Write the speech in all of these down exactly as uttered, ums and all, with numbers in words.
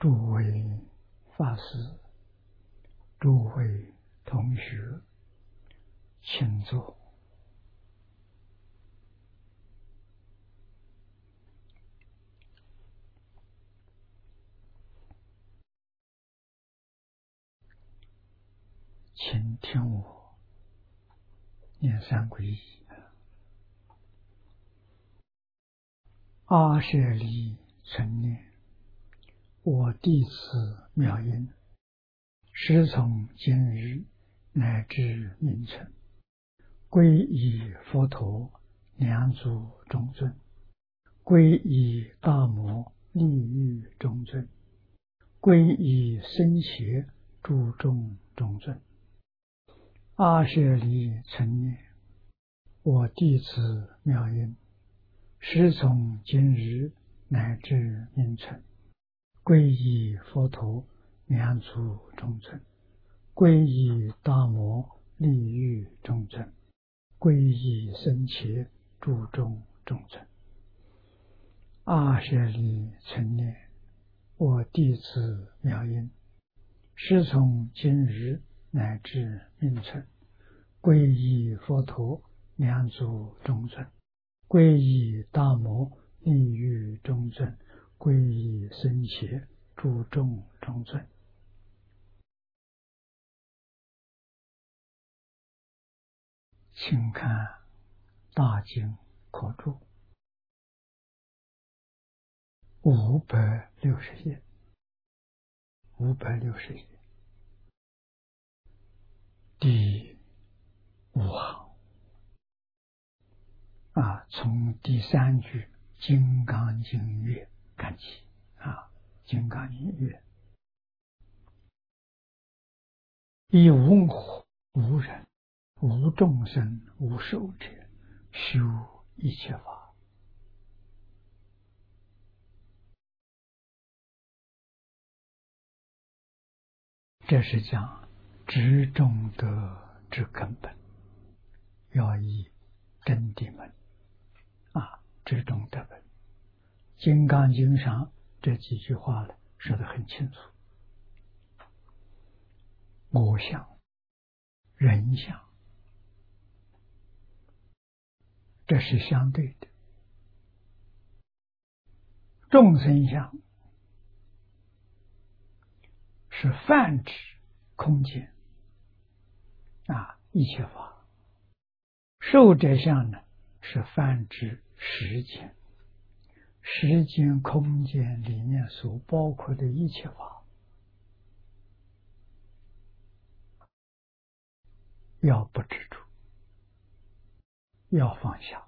诸位法师、诸位同学，请坐。请听我念三皈依。阿舍利存念，我弟子妙音，师从今日乃至命存，皈依佛陀，两足中尊；皈依大摩，利欲中尊；皈依僧伽，诸众中尊。阿舍利存念，我弟子妙音，师从今日乃至命存，皈依佛陀，两足中尊；皈依大摩，利欲中尊；皈依僧伽，诸众中尊。阿舍利存念，我弟子妙音，师从今日乃至命存，皈依佛陀，两足中尊；皈依大摩，利欲中尊；皈依僧伽，诸众中尊。请看大经课注五百六十页，五百六十页第五行啊，从第三句《金刚经乐》看起啊，《金刚经乐》以无我、无人、无众生、无寿者，修一切法。这是讲执中德之根本，要以真谛门啊，执中德本。金刚经上这几句话呢，说得很清楚。我相、人相，这是相对的；众生相是泛指空间啊，一切法；寿者相呢，是泛指时间，时间空间里面所包括的一切法。要不执着，要放下。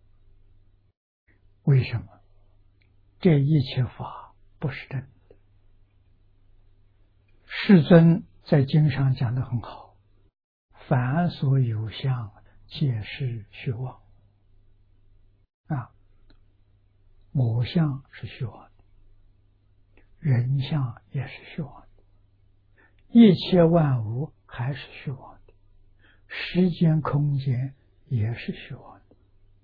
为什么？这一切法不是真的。世尊在经上讲得很好，凡所有相，皆是虚妄啊。我相是虚妄的，人相也是虚妄的，一切万物还是虚妄的，时间空间也是虚妄的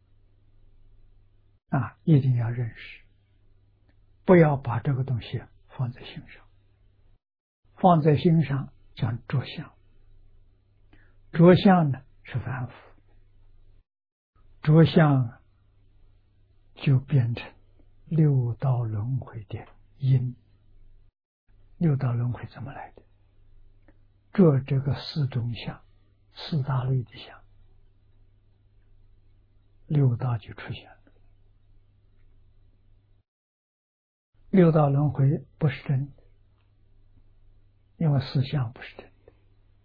啊！一定要认识，不要把这个东西放在心上。放在心上讲着相，着相呢是凡夫，着相就变成六道轮回的因。六道轮回怎么来的？着这个四种相，四大类的相，六道就出现了。六道轮回不是真的，因为四相不是真的。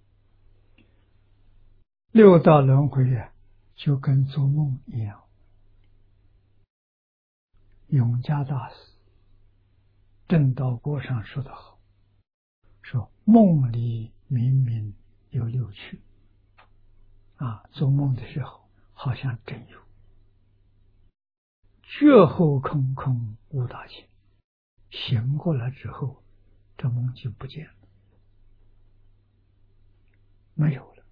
六道轮回啊，就跟做梦一样。永嘉大师正道国上说得好，说梦里明明有六趣啊，做梦的时候好像真有，觉后空空无大千，醒过来之后，这梦就不见了，没有了。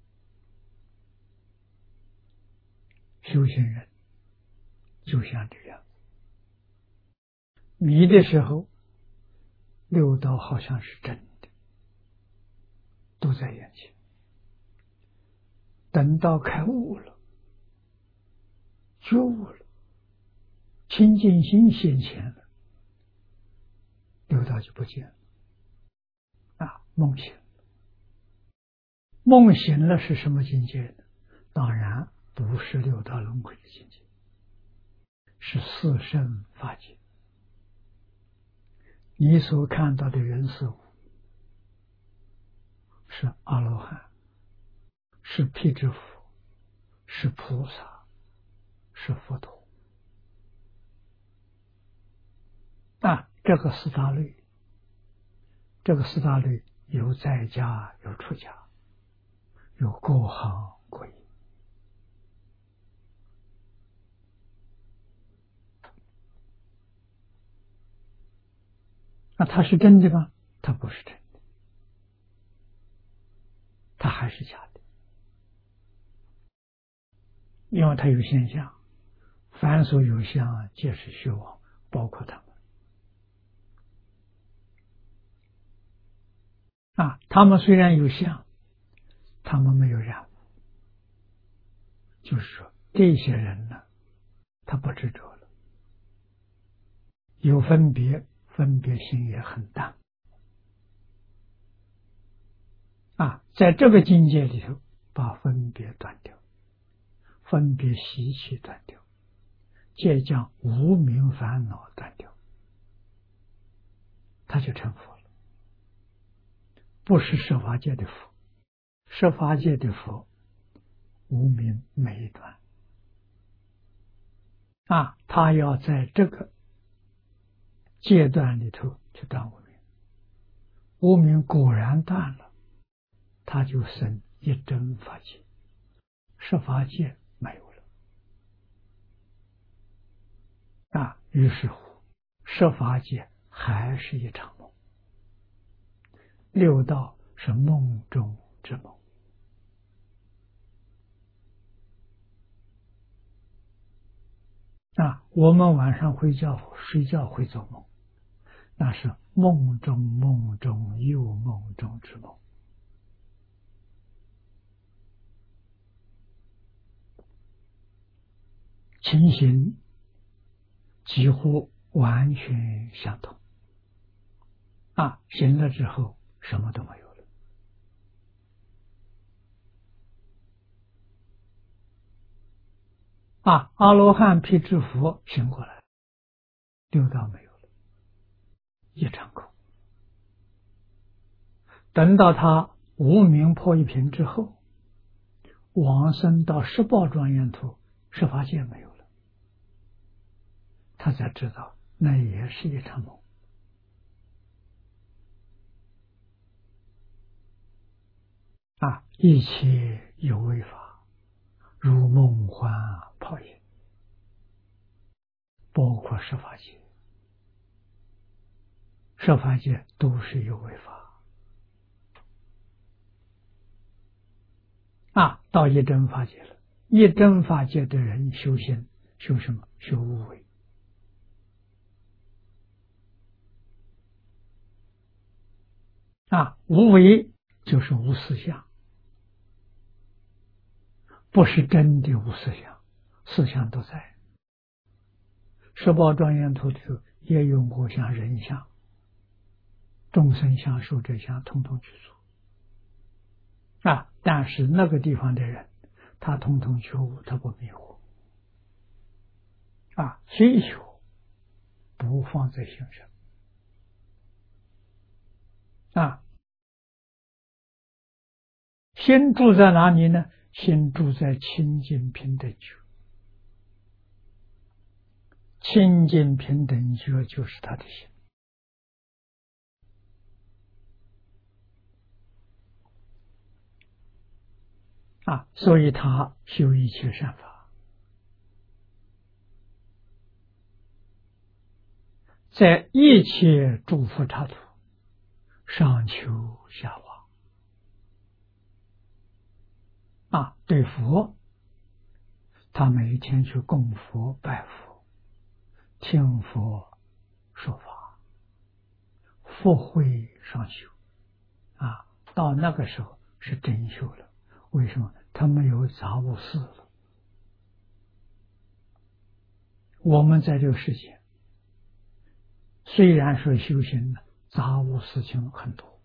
修行人就像这样，迷的时候， 六道好像是真的，都在眼前。等到开悟了，觉悟了，清净心现前了，六道就不见了。啊，梦醒了。梦醒了是什么境界呢？当然不是六道轮回的境界，是四圣法界。你所看到的人事物是阿罗汉，是辟支佛，是菩萨，是佛陀。啊，这个四大类，这个四大类有在家，有出家，有各行各业。那它是真的吗？它不是真的，它还是假的，因为它有现象，凡所有相，皆是虚妄，包括他们。啊，他们虽然有相，他们没有染污，就是说这些人呢，他不执着了，有分别，分别心也很淡。啊，在这个境界里头，把分别断掉，分别习气断掉，皆将无明烦恼断掉，他就成佛了。不是设法界的佛，设法界的佛无明没断。啊，他要在这个阶段里头去断无明，无明果然断了，他就生一真法界，设法界没有了。啊，于是乎设法界还是一场梦，六道是梦中之梦。啊，我们晚上回觉睡觉会做梦，那是梦中梦中又梦中之梦。情形几乎完全相同。啊，醒了之后什么都没有了。啊，阿罗汉辟支佛醒过来，六道没有了，一场空。等到他无明破一品之后，往生到十报庄严土，十法界没有了，他才知道那也是一场梦。啊，一切有为法，如梦幻泡影，包括十法界，十法界都是有为法。啊，到一真法界了，一真法界的人修行，修什么？修无为。啊，无为就是无思想，不是真的无思想，思想都在。十报庄严土里头也有我相、人相、众生相、寿者相，统统去做。啊，但是那个地方的人，他统统觉悟，他不迷惑。啊，虽修不放在心上。啊，心住在哪里呢？心住在清净平等觉，清净平等觉就是他的心。啊，所以他修一切善法，在一切诸佛刹土，上求下往。啊，对佛，他每一天去供佛、拜佛、听佛说法， 复会上修啊，到那个时候是真修了。为什么？他没有杂物事了。我们在这个世界，虽然说修行了，杂物事情很多。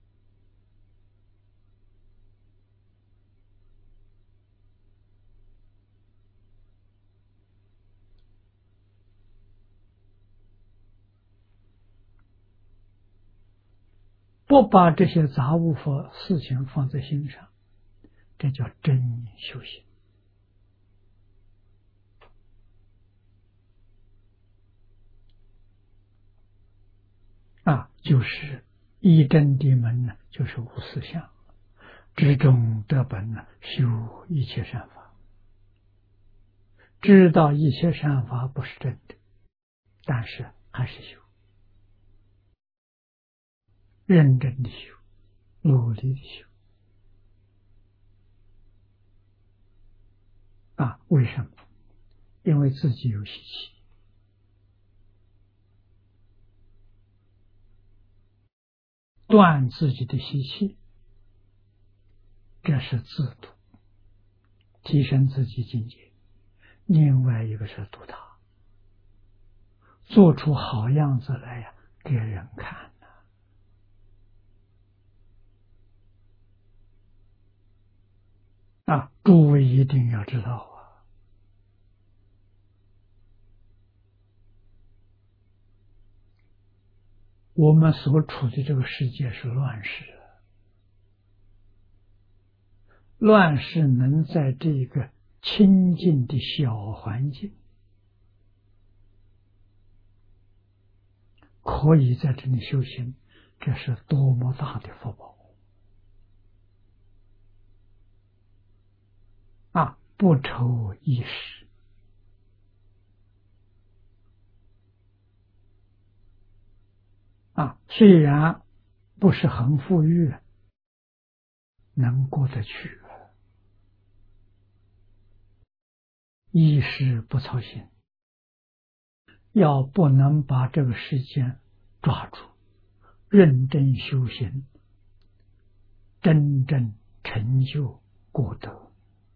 不把这些杂物和事情放在心上，这叫真修行啊！就是一真谛门呢，就是无思想，知中得本呢，修一切善法，知道一切善法不是真的，但是还是修，认真的修，努力的修啊！为什么？因为自己有习气，断自己的习气，这是自度，提升自己境界。另外一个是度他，做出好样子来呀，给人看呐。啊，诸位一定要知道啊，我们所处的这个世界是乱世，乱世能在这个清净的小环境，可以在这里修行，这是多么大的福报啊！不愁一时啊，虽然不是很富裕，能过得去，一时不操心。要不能把这个时间抓住，认真修行，真正成就果德，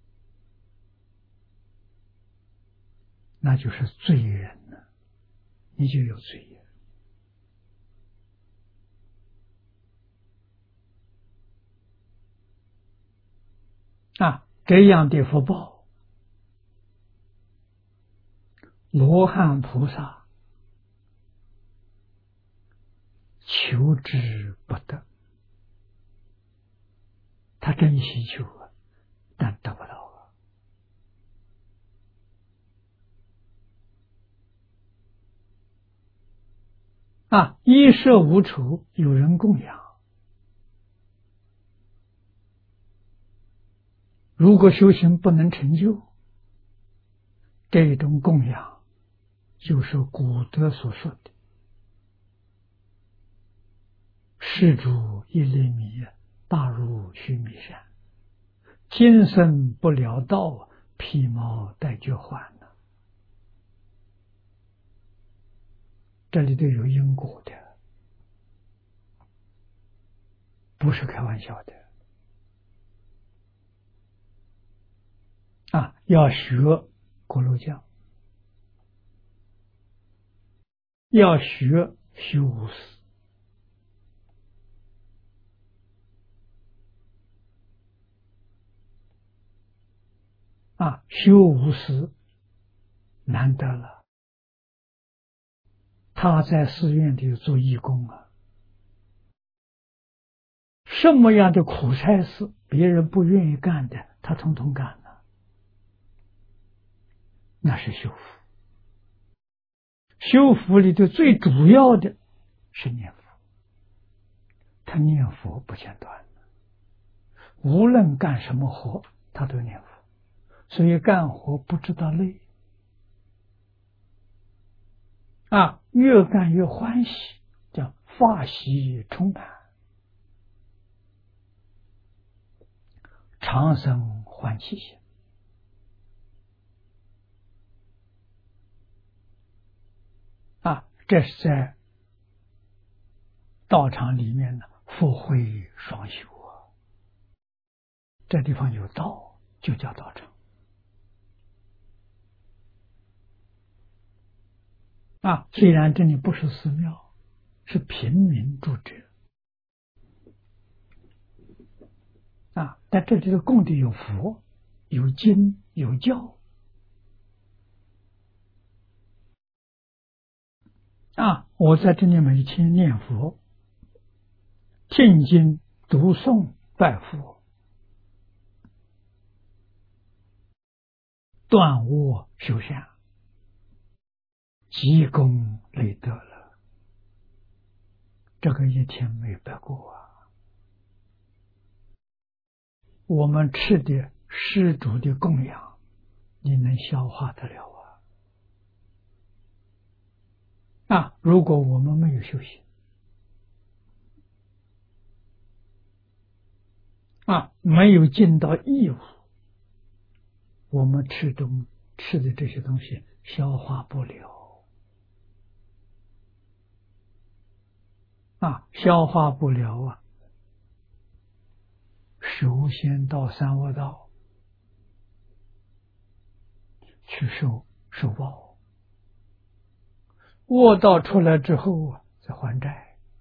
那就是罪人了，你就有罪业啊！这样的福报，罗汉菩萨求之不得，他真希求啊，但得不到啊！啊，衣食无处，有人供养。如果修行不能成就，这种供养就是古德所说的施主一粒米，大如须弥山，今生不了道，披毛戴角还呢。这里都有因果的，不是开玩笑的啊！要学锅炉匠，要学修无私啊！修无私难得了，他在寺院里做义工啊，什么样的苦差事别人不愿意干的，他统统干了，那是修福。修福里头最主要的是念佛，他念佛不间断，无论干什么活他都念佛，所以干活不知道累啊，越干越欢喜，叫法喜充满，长生欢喜心啊！这是在道场里面呢，福慧双修啊，这地方有道，就叫道场啊。虽然这里不是寺庙，是平民住宅啊，但这里的供的有佛、有经、有教啊。我在这里每天念佛、听经、读诵、拜佛，断恶修善，积功累德了，这个一天没白过啊。我们吃的施主的供养，你能消化得了啊？啊，如果我们没有修行啊，没有尽到义务，我们吃东吃的这些东西消化不了啊，消化不了啊，首先到三恶道去受受报，恶道出来之后啊，再还债。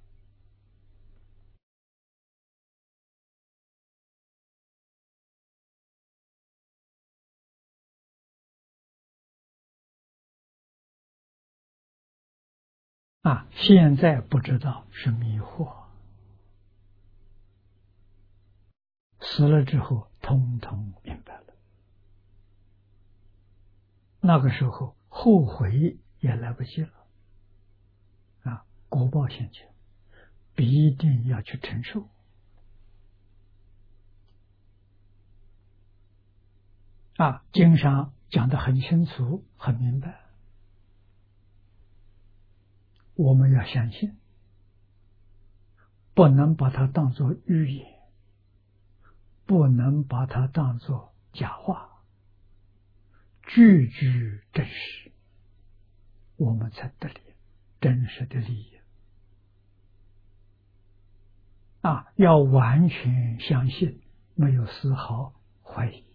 啊，现在不知道是迷惑，死了之后通通明白了。那个时候后悔也来不及了。啊，果报现前，必定要去承受。啊，经上讲得很清楚、很明白，我们要相信，不能把它当作寓言，不能把它当作假话，句句真实，我们才得利真实的利益。啊，要完全相信，没有丝毫怀疑。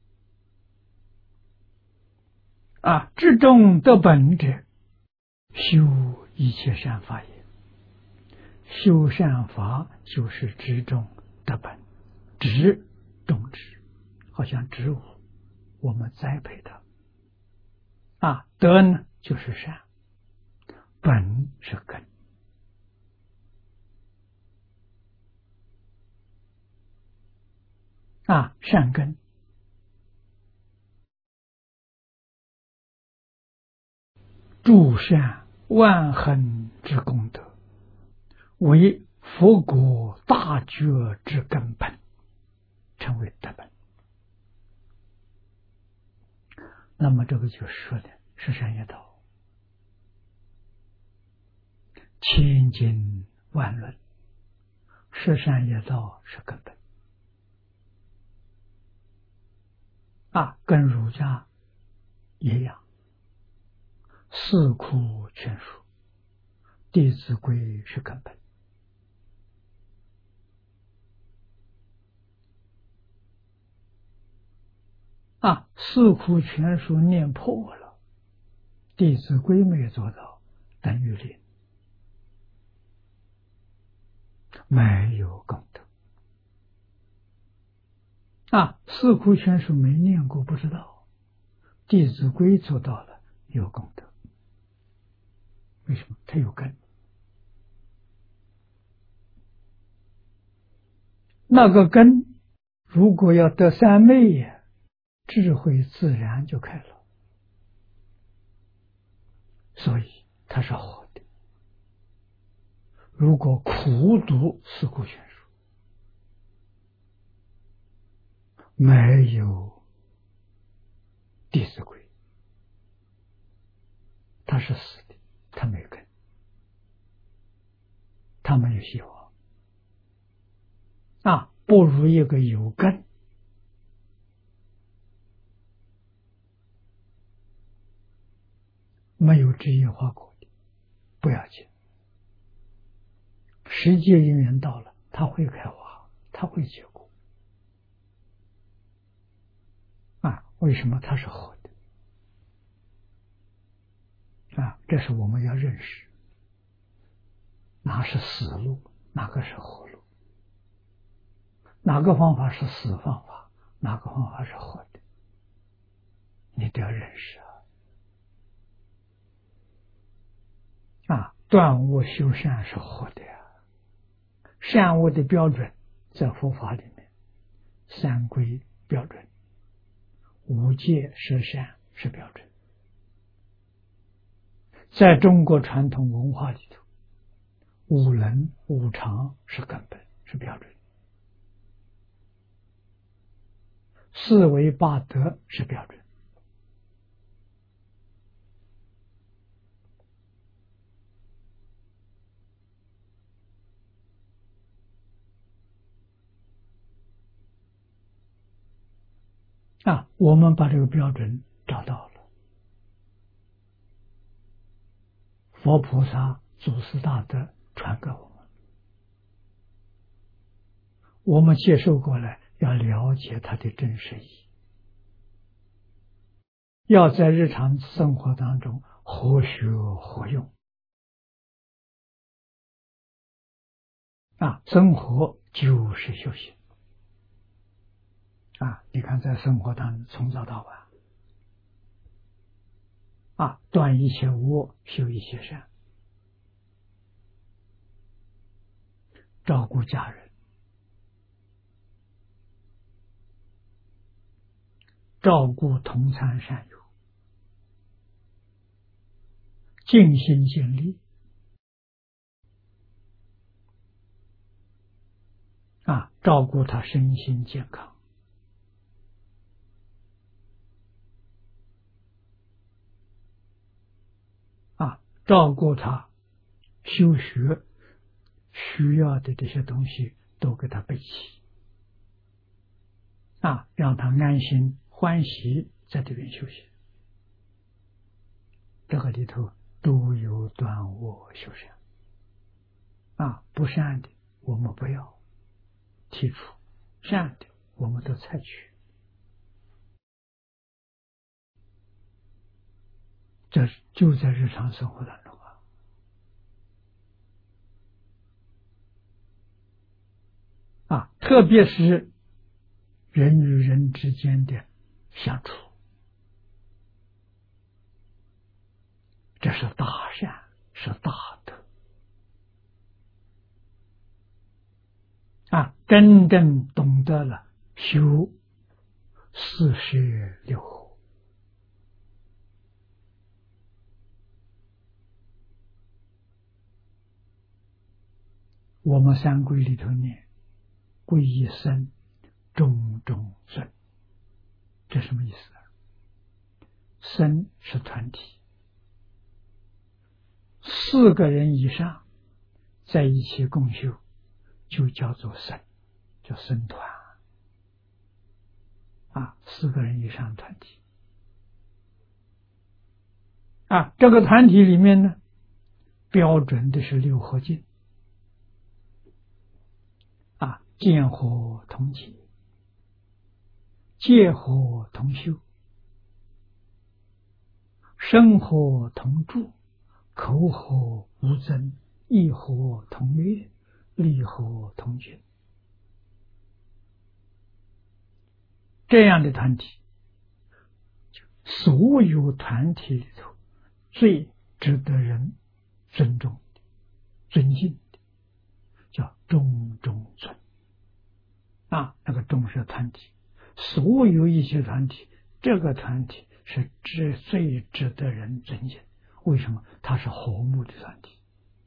啊，至中得本者，修一切善法也。修善法就是知中得本，知种植，好像植物，我们栽培它。啊，德呢就是善，本是根。啊，善根诸善万恒之功德，为佛国大觉之根本，称为德本。那么这个就是说的是善业道，千经万论，是善业道是根本。啊，跟儒家一样，四库全书、弟子规是根本。啊，四库全书念破了，弟子规没有做到，等于零，没有功德。啊，四库全书没念过不知道，弟子规做到了，有功德。为什么？它有根。那个根如果要得三昧，智慧自然就开了，所以它是好的。如果苦读四库全书，没有弟子规，它是死的，它没根，它没有希望。啊，不如一个有根，没有枝叶花果的，不要紧， 时节因缘到了，它会开花，它会结果。啊，为什么它是活的？啊，这是我们要认识，哪是死路，哪个是活路，哪个方法是死方法，哪个方法是活的，你都要认识啊！啊，断恶修善是活的呀，善恶的标准在佛法里面，三规标准，五戒十善是标准。在中国传统文化里头，五伦五常是根本，是标准。四维八德是标准。啊，我们把这个标准找到了，佛菩萨祖师大德传给我们，我们接受过来，要了解它的真实意义，要在日常生活当中活学活用。啊，生活就是修行。啊，你看在生活当中从早到晚，啊，断一切恶，修一切善，照顾家人，照顾同参善友，尽心尽力，啊，照顾他身心健康，啊，照顾他修学需要的这些东西都给他备齐，啊，让他安心欢喜在这边修行。这个里头都有断恶修善，啊，不善的我们不要剔除，善的我们都采取。这就在日常生活当中啊，啊，特别是人与人之间的相处，这是大善，是大德啊！真正懂得了修四摄六合。我们三规里头念皈依僧，众众尊，这什么意思？僧是团体，四个人以上在一起共修，就叫做僧，叫僧团啊，四个人以上团体啊，这个团体里面呢，标准的是六合敬啊，见火同解，戒火同修，生火同住，口火无争，意火同悦，力火同觉。这样的团体，所有团体里头最值得人尊重的、尊敬的，叫众众尊啊。那个众是团体，所有一些团体，这个团体是最最值得人尊敬。为什么？它是和睦的团体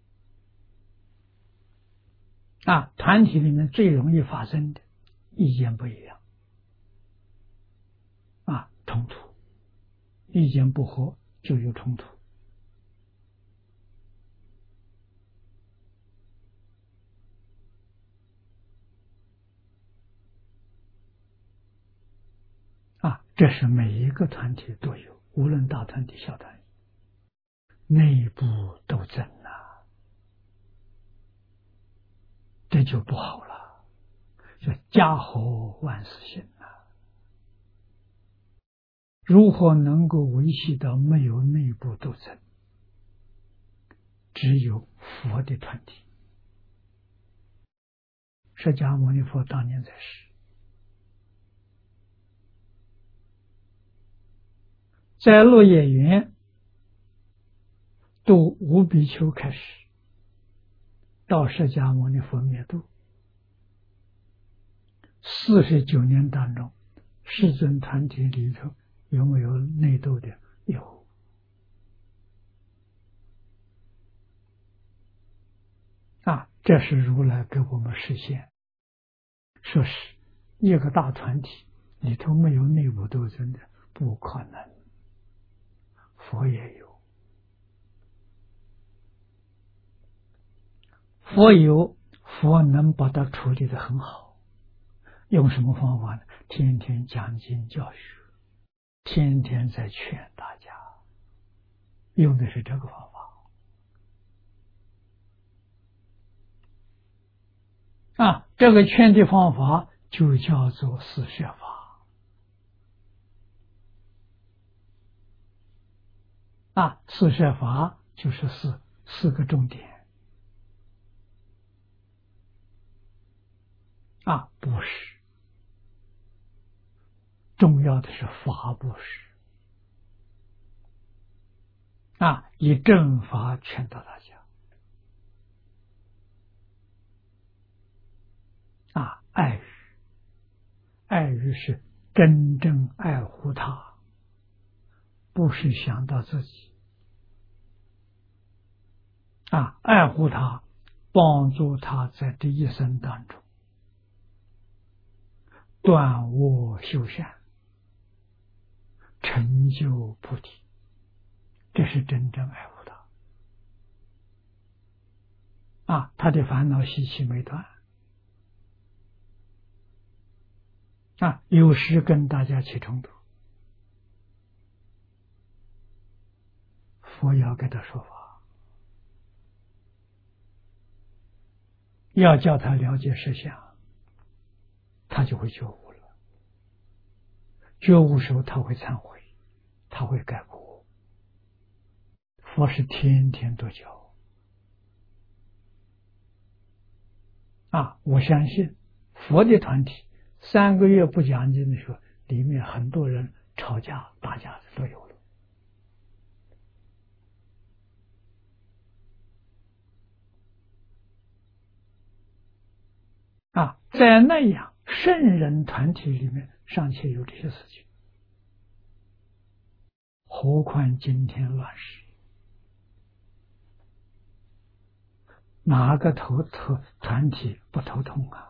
啊。团体里面最容易发生的意见不一样啊，冲突，意见不合就有冲突啊。这是每一个团体都有，无论大团体小团体，内部斗争啊， 这就不好了，叫家和万事兴啊！如何能够维系到没有内部斗争？只有佛的团体。释迦牟尼佛当年在世，在落叶园度五比丘开始，到释迦牟尼佛灭度，四十九年当中，世尊团体里头有没有内斗的？有。啊，这是如来给我们实现，说是一个大团体里头没有内部斗争的，不可能。佛也有，佛有，佛能把它处理得很好。用什么方法呢？天天讲经教学，天天在劝大家，用的是这个方法。啊，这个劝的方法就叫做四摄法。啊，四摄法就是四四个重点。啊，布施，重要的是法布施。啊，以正法劝导大家。啊，爱语，爱语是真正爱护他，不是想到自己。啊，爱护他，帮助他在这一生当中断恶修善，成就菩提，这是真正爱护他。啊，他的烦恼习气没断。啊，有时跟大家起冲突，佛要给他说法，要叫他了解实相，他就会觉悟了。觉悟时候他会忏悔，他会改过。佛是天天都教。啊，我相信佛的团体三个月不讲经的时候，里面很多人吵架打架都有了。啊，在那样圣人团体里面尚且有这些事情，何况今天乱世，哪个头头团体不头痛啊？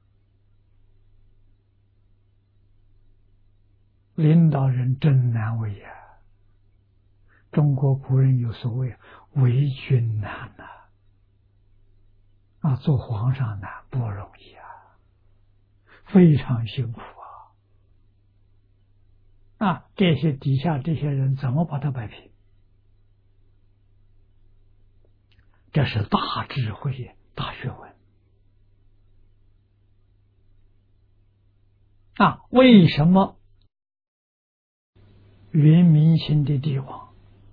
领导人真难为呀！中国古人有所谓为君难呐，啊，做皇上难不容易啊，非常辛苦啊！啊，这些底下这些人怎么把他摆平？这是大智慧、大学问啊！为什么元明清的帝王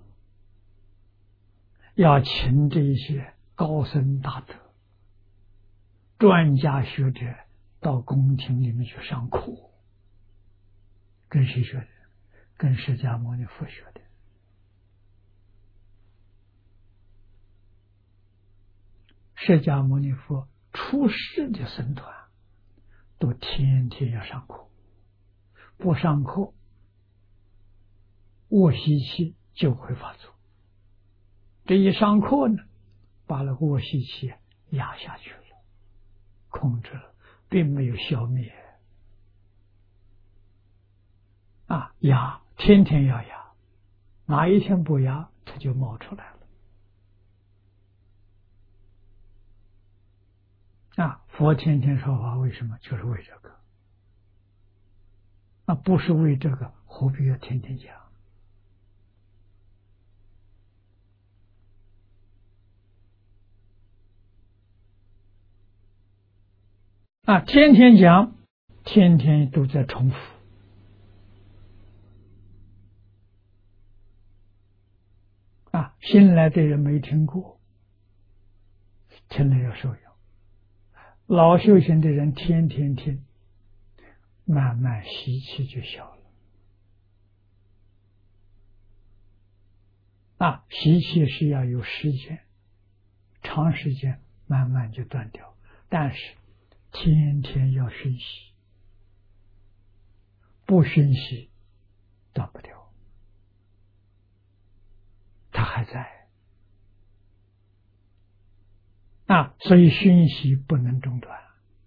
要请这一些高僧大德、专家学者到宫廷里面去上课？跟谁学的？跟释迦牟尼佛学的。释迦牟尼佛出世的僧团都天天要上课，不上课卧息气就会发作。这一上课呢，把那个卧息气压下去了，控制了，并没有消灭。啊，压，天天要压，哪一天不压，它就冒出来了。啊，佛天天说法，为什么？就是为这个。啊，不是为这个，何必要天天讲？ 啊，天天讲，天天都在重复。啊，新来的人没听过，听了要受用；老修行的人天天听，慢慢习气就小了。啊，习气是要有时间，长时间慢慢就断掉，但是天天要熏习，不熏习断不掉，它还在。啊，所以熏习不能中断。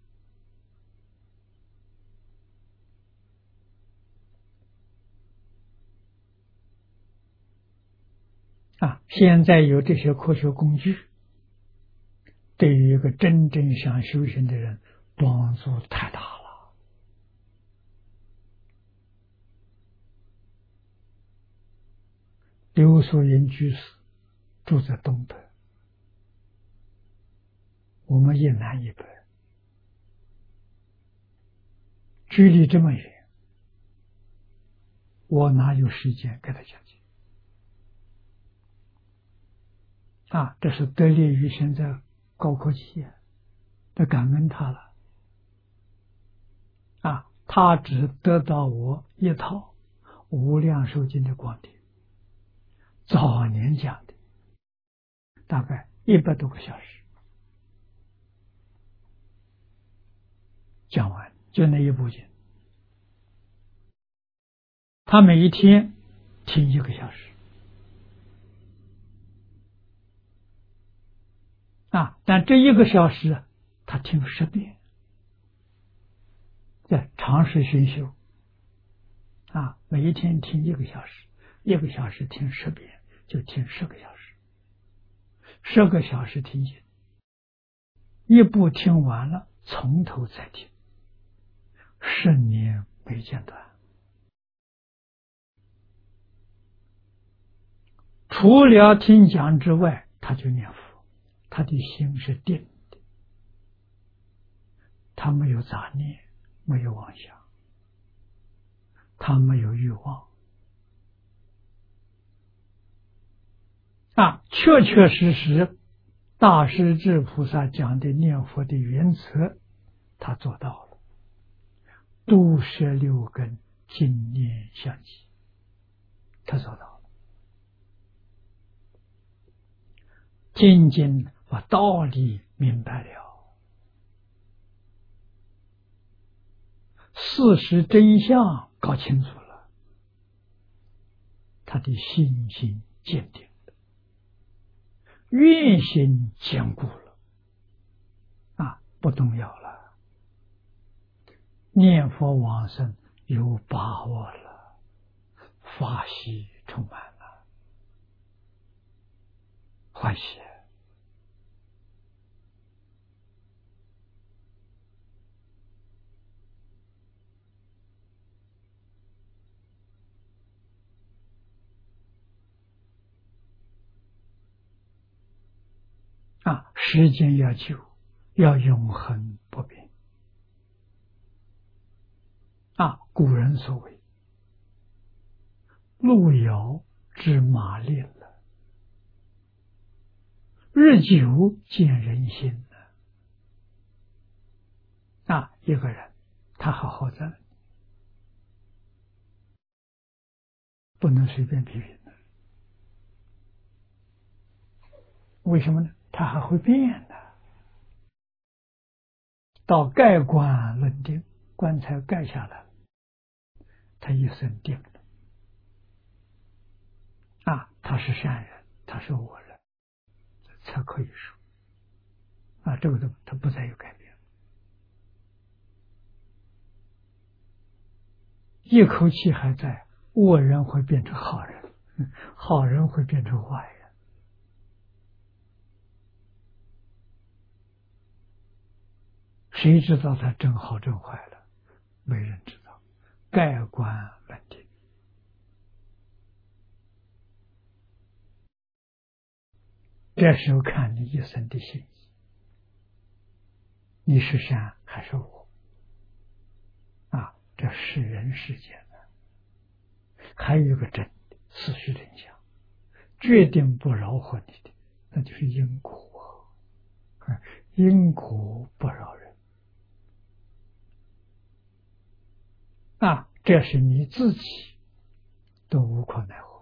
啊，现在有这些科学工具，对于一个真正想修行的人帮助太大了。刘素云居士住在东北，我们一南一北，距离这么远，我哪有时间给他讲解？啊，这是得力于现在高科技啊，得感恩他了。啊，他只得到我一套无量寿经的光碟，早年讲的，大概一百多个小时，讲完就那一部经，他每一天听一个小时。啊，但这一个小时他听十遍，在长时熏修。啊，每一天听一个小时，一个小时听十遍，就听十个小时，十个小时听经，一部听完了，从头再听，十年没间断。除了听讲之外，他就念佛，他的心是定的，他没有杂念，没有妄想，他没有欲望。啊，确确实实大势至菩萨讲的念佛的原则他做到了，度摄六根，净念相继，他做到了。渐渐把道理明白了，事实真相搞清楚了，他的信心坚定了，愿心坚固了，啊，不动摇了，念佛往生有把握了，法喜充满了，欢喜。啊，时间要久，要永恒不变。啊，古人所谓路遥知马力了，日久见人心了。啊，一个人他好好的，不能随便批评的。为什么呢？他还会变的。到盖棺论定，棺材盖下来，他一生定了。啊，他是善人，他是恶人，才可以说。啊，这个都他不再有改变，一口气还在，恶人会变成好人，好人会变成坏人。谁知道他真好真坏了？没人知道。盖棺论定，这时候看你一生的心意，你是善还是恶？ 这是人世间的。还有一个真的事实真相，决定不饶活你的，那就是因果啊！因果不饶人啊，这是你自己都无可奈何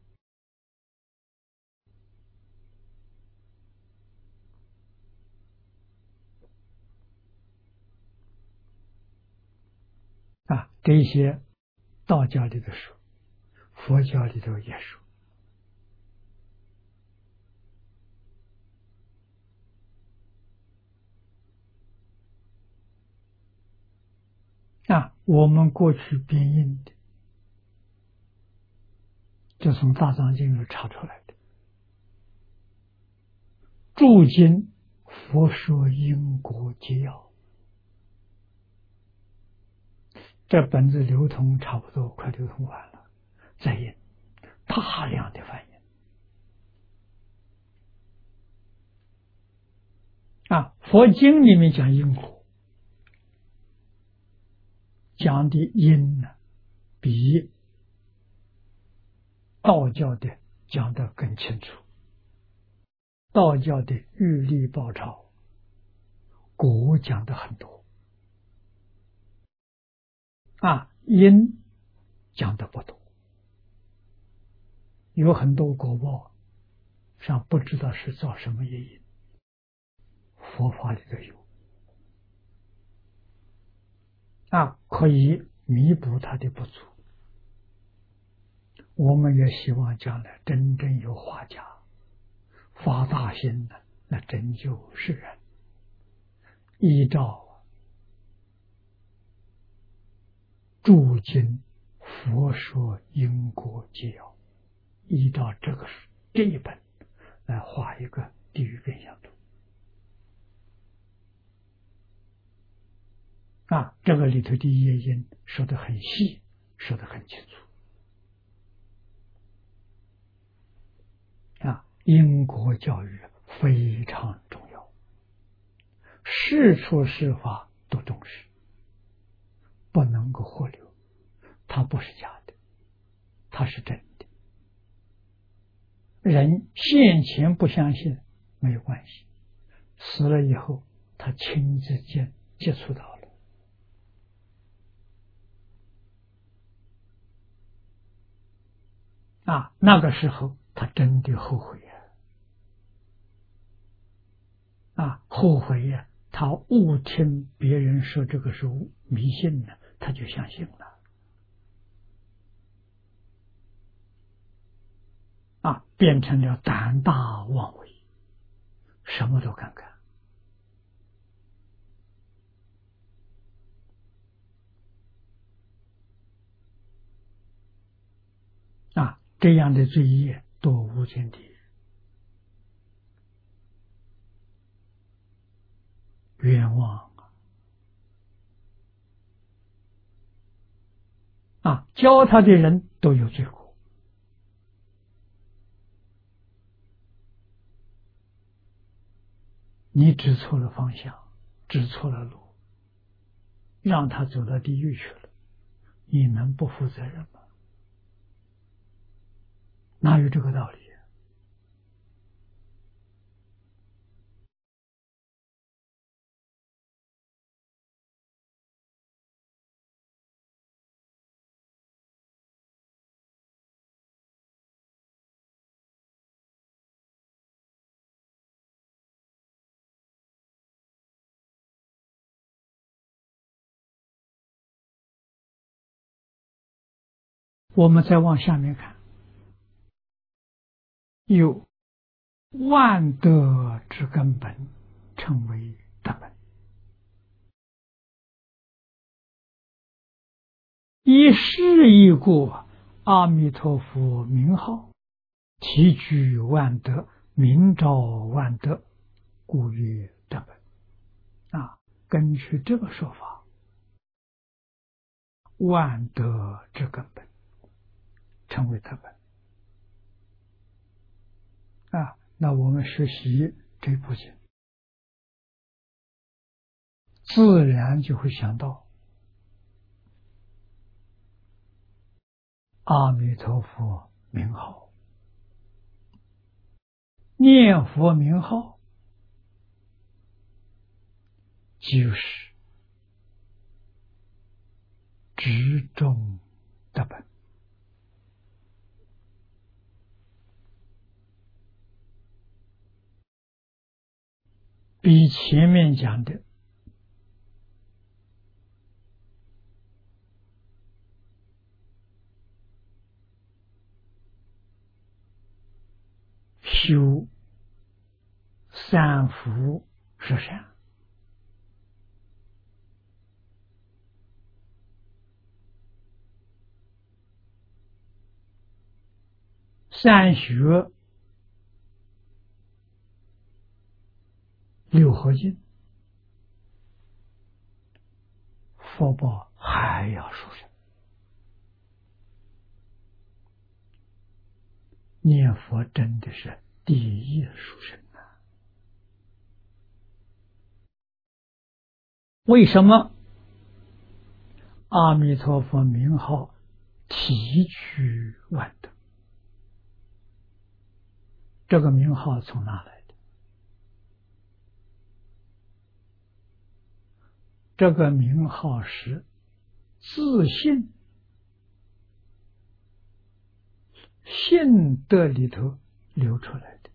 的啊！这些道教里的说，佛教里头也说。啊，我们过去编印的，就从大藏经里查出来的。注经佛说因果皆要，这本子流通差不多快流通完了，再印大量的翻译啊。佛经里面讲因果，讲的因呢，比道教的讲得更清楚。道教的欲力报酬，果讲的很多啊，因讲的不多，有很多果报上不知道是造什么原因，佛法里头有啊，可以弥补它的不足。我们也希望将来真正有画家发大心的来拯救世人，依照注经佛说因果皆要，依照这个这一本来画一个地狱变相图啊，这个里头的业因说得很细，说得很清楚啊，因果教育非常重要，是处是法都重视，不能够忽略，它不是假的，它是真的。人现前不相信没有关系，死了以后他亲自接接触到了啊，那个时候他真的后悔呀、啊，啊，后悔呀、啊，他误听别人说这个是迷信呢，他就相信了啊，变成了胆大妄为，什么都敢干啊，这样的罪业多无间地狱，冤枉啊！教他的人都有罪过，你指错了方向，指错了路，让他走到地狱去了，你能不负责任吗？哪有这个道理？我们再往下面看，有万德之根本，称为德门。以是义故，阿弥陀佛名号，体具万德，明照万德，故曰德本。啊，根据这个说法，万德之根本，称为德本。啊，那我们学习这部经，自然就会想到阿弥陀佛名号，念佛名号就是执中得本。比前面讲的修三福十善，三学六合敬，福报还要殊胜。念佛真的是第一殊胜啊！为什么阿弥陀佛名号提取万德？这个名号从哪来的？这个名号是自信信德里头流出来的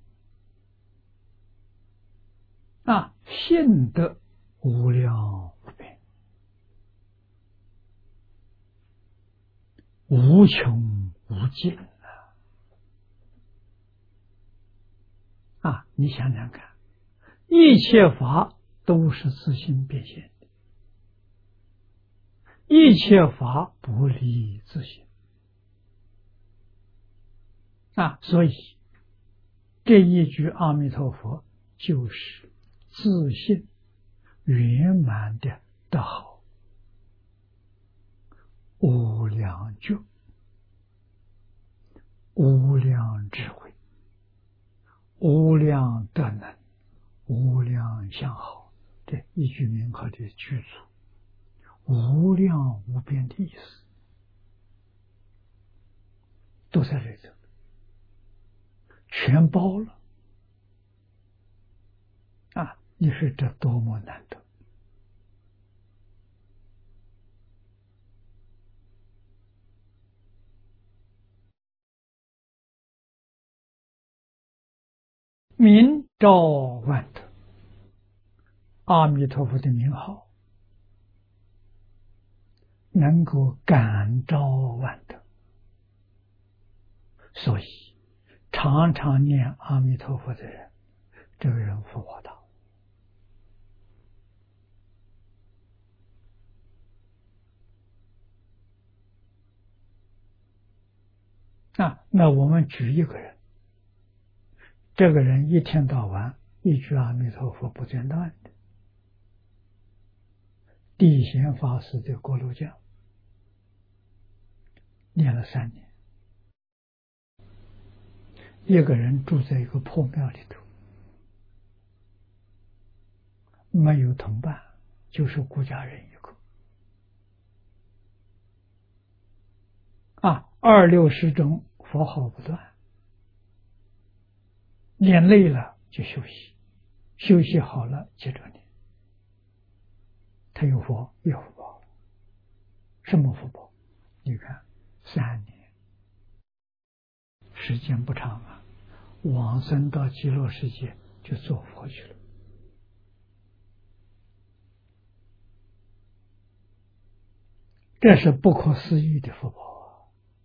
啊，信德无量无边，无穷无尽啊！啊，你想想看，一切法都是自性变现的，一切法不离自性啊，所以这一句阿弥陀佛就是自性圆满的德好，无量觉，无量智慧，无量德能，无量相好，这一句名号的句组，无量无边的意思都在这里头，全包了啊！你说这多么难得！明照万德，阿弥陀佛的名号能够感召万德，所以常常念阿弥陀佛的人，这个人福报大啊。那我们举一个人，这个人一天到晚一句阿弥陀佛不间断的，地贤法师的锅炉匠念了三年，一个人住在一个破庙里头，没有同伴，就是孤家人一个啊，二六时中佛号不断，念累了就休息，休息好了接着念，他有福有福报。什么福报？你看三年，时间不长啊，往生到极乐世界就做佛去了。这是不可思议的福报啊！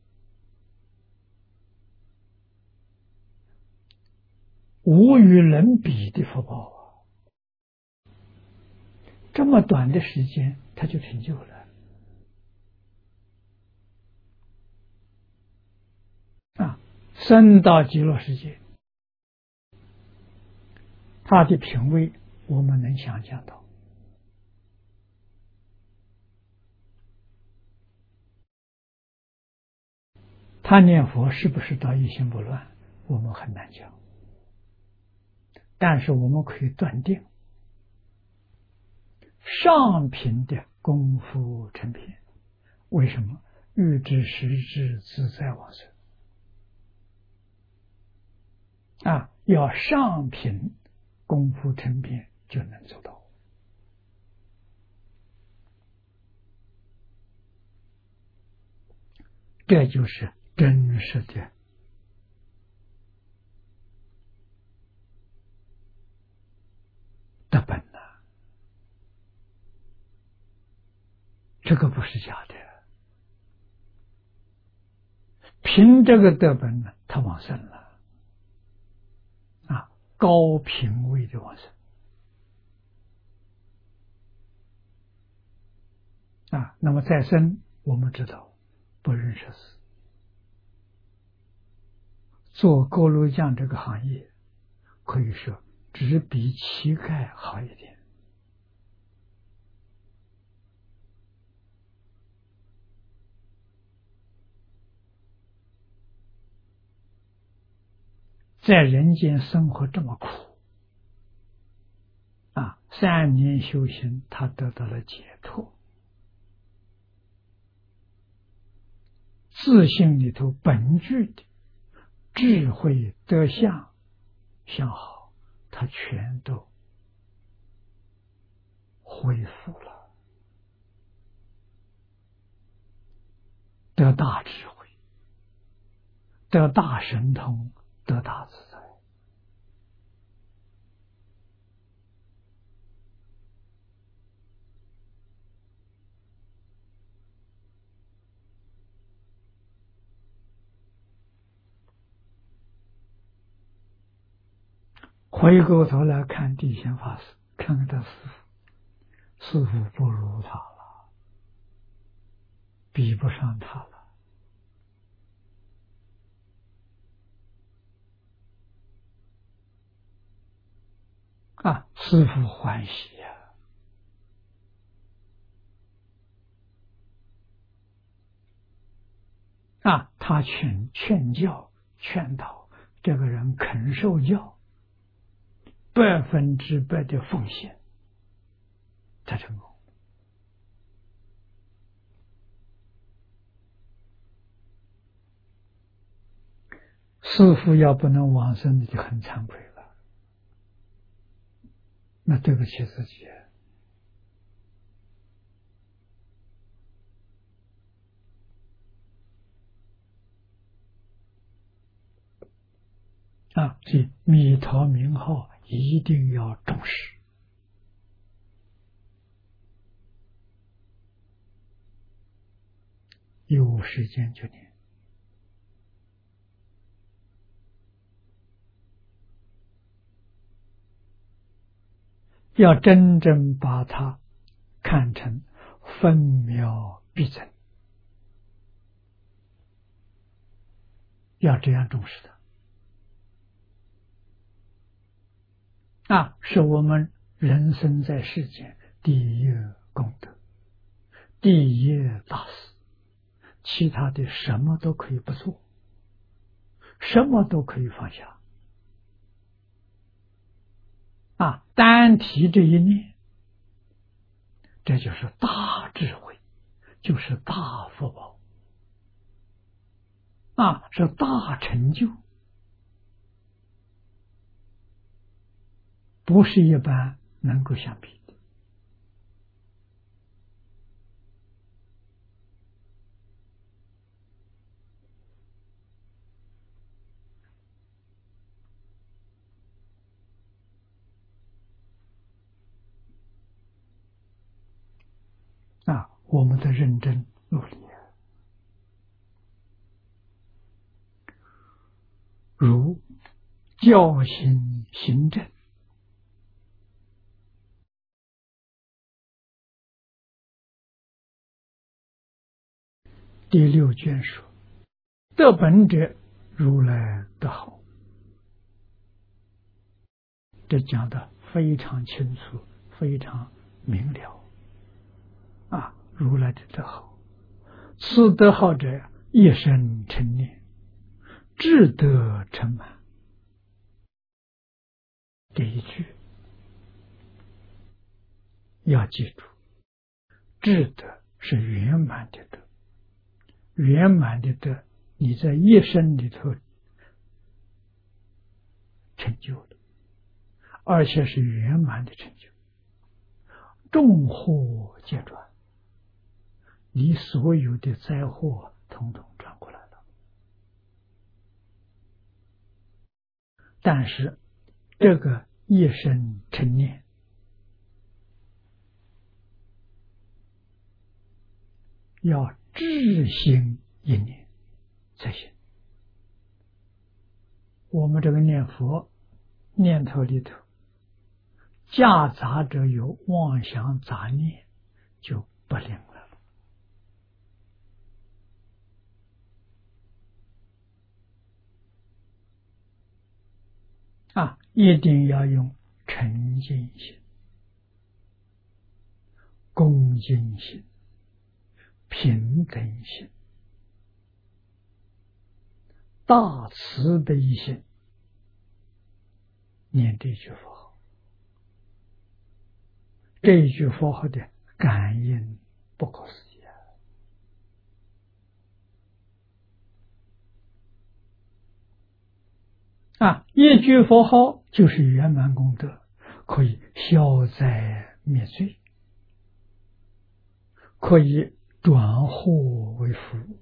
无与伦比的福报啊！这么短的时间他就成就了啊！升到极乐世界，他的品位我们能想象到。他念佛是不是到一心不乱，我们很难讲，但是我们可以断定上品的功夫成片。为什么？ 欲知实质自在往生。啊，要上品功夫成片就能做到。这就是真实的德本呐、啊，这个不是假的。凭这个德本呢，他往生了啊，高品位的往生啊。那么再生，我们知道不认识死。做锅炉匠这个行业，可以说只比乞丐好一点。在人间生活这么苦啊，三年修行，他得到了解脱，自性里头本具的智慧德相相好，他全都恢复了，得大智慧，得大神通，得大自在。回过头来看地仙法师，看看他师父，师父不如他了，比不上他了。啊，师父欢喜呀、啊！啊，他劝劝教劝导这个人肯受教，百分之百的奉献，他成功。师父要不能往生，就很惭愧了，那对不起自己。啊，所以弥陀名号一定要重视。有时间就念，要真正把它看成分秒必争，要这样重视它。啊，是我们人生在世间第一功德，第一大事，其他的什么都可以不做，什么都可以放下。啊，单提这一念，这就是大智慧，就是大福报，啊，是大成就，不是一般能够相比的。啊，我们的认真努力，如教行行正，第六卷说：“得本者，如来得好。”这讲的非常清楚，非常明了。啊，如来的德好，此德好者，一生成念，智德成满。这一句要记住，智德是圆满的德， 圆满的德，你在一生里头成就了，而且是圆满的成就，众祸皆转，你所有的灾祸统统转过来了。但是这个一生成念，要至心一念才行。我们这个念佛念头里头夹杂着有妄想杂念，就不灵了。啊，一定要用沉静心、恭敬心、平等心、大慈悲心念这句佛号。这一句佛号的感应不可思议啊！一句佛号就是圆满功德，可以消灾灭罪，可以转祸为福，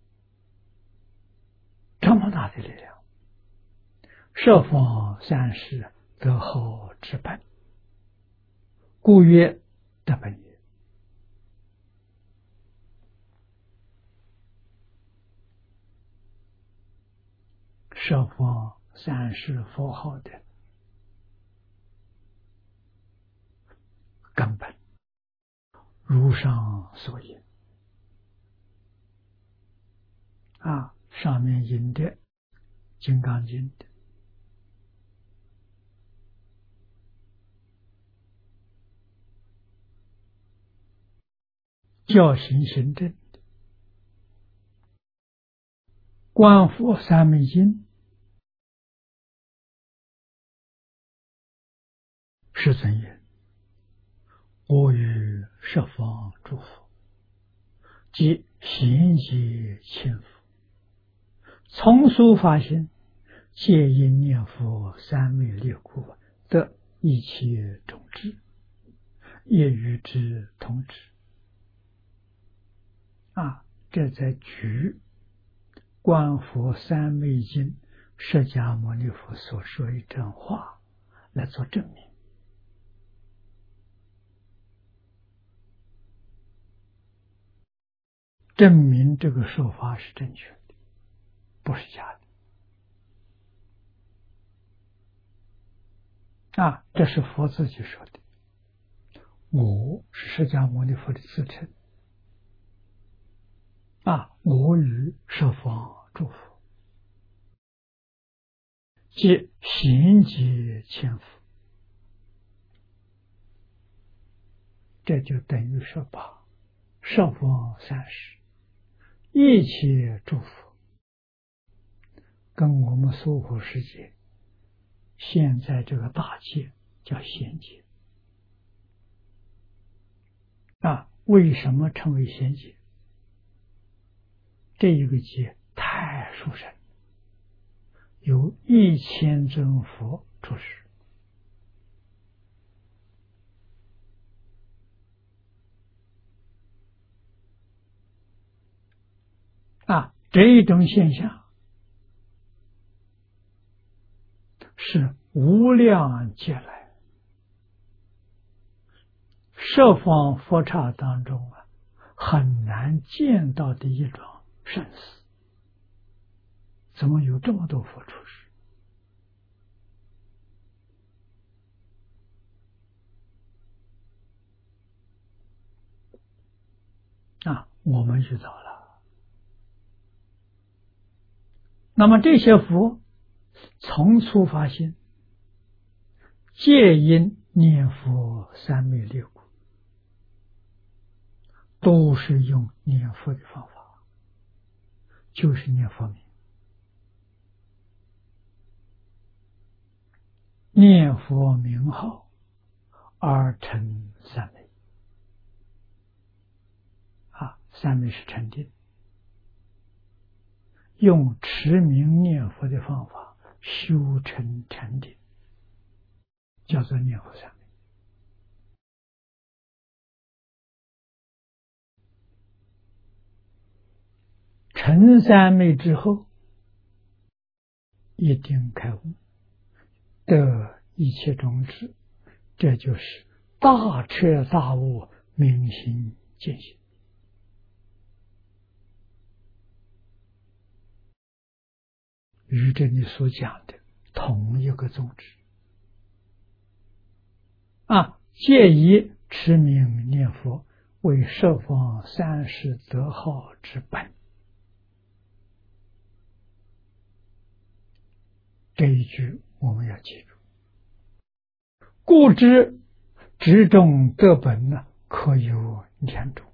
这么大的力量，十方三世得号之本，故曰得本也。十方三世佛号的根本，如上所言啊，上面引的《金刚经》的教行行证的观佛三昧经，世尊言：我与十方诸佛，即贤劫千佛，从殊发心，皆因念佛三昧力故，得一切种智，也与之同智。啊，这在举观佛三昧经释迦牟尼佛所说一段话来做证明。证明这个说法是正确的，不是假的。啊，这是佛自己说的，我是释迦牟尼佛的自称。啊，我与十方诸佛，即贤劫千佛，这就等于说把十方三世一切诸佛跟我们娑婆世界现在这个大界叫贤劫。啊，为什么称为贤劫？这一个劫太殊胜，有一千尊佛出世。啊，这一种现象是无量劫来十方佛刹当中啊很难见到的一种生死。怎么有这么多佛出世？啊，我们遇到了。那么这些佛从初发心，皆因念佛三昧力故，都是用念佛的方法，就是念佛名，念佛名号而成三昧。啊，三昧是禅定， 用持名念佛的方法修成禅定，叫做念佛三昧。成三昧之后，一定开悟，得一切种智，这就是大彻大悟，明心见性。与这里所讲的同一个宗旨啊，借以持名念佛为十方三世德号之本。这一句我们要记住。故知执中得本呢，可有两种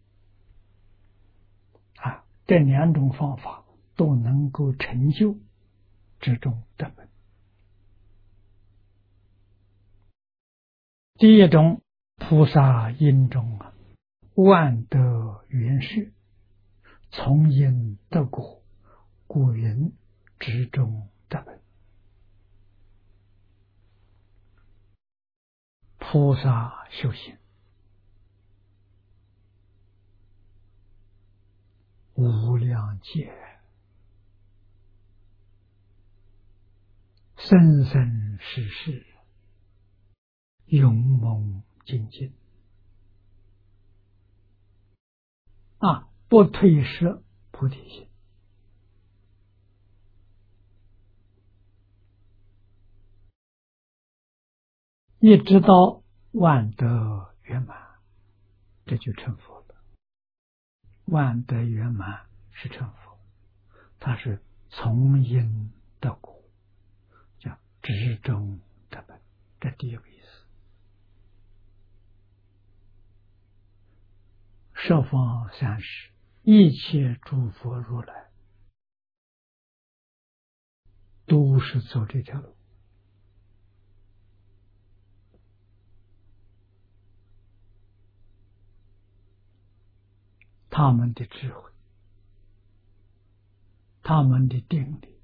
啊，这两种方法都能够成就执中得本。第一种，菩萨因中啊，万德圆摄，从因得果，故云执中得本。菩萨修行无量劫，生生世世，勇猛精进啊，不退失菩提心，一直到万德圆满，这就成佛了。万德圆满是成佛，它是从因得果，叫执中得本，这第一个意思。十方三世一切诸佛如来都是走这条路，他们的智慧，他们的定力，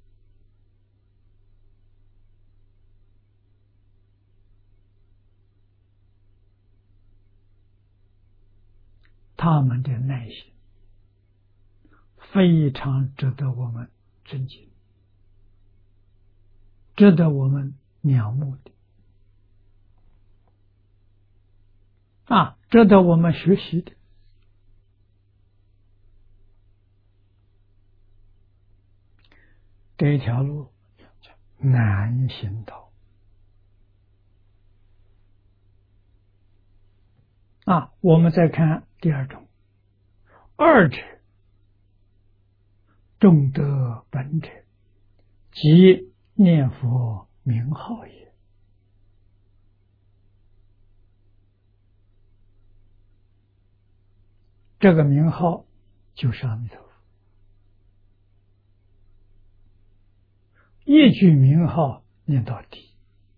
他们的耐心，非常值得我们尊敬，值得我们仰慕的啊，值得我们学习的。这一条路难行道啊！我们再看第二种，二者重得本者，即念佛名号也。这个名号就是阿弥陀佛，一句名号念到底，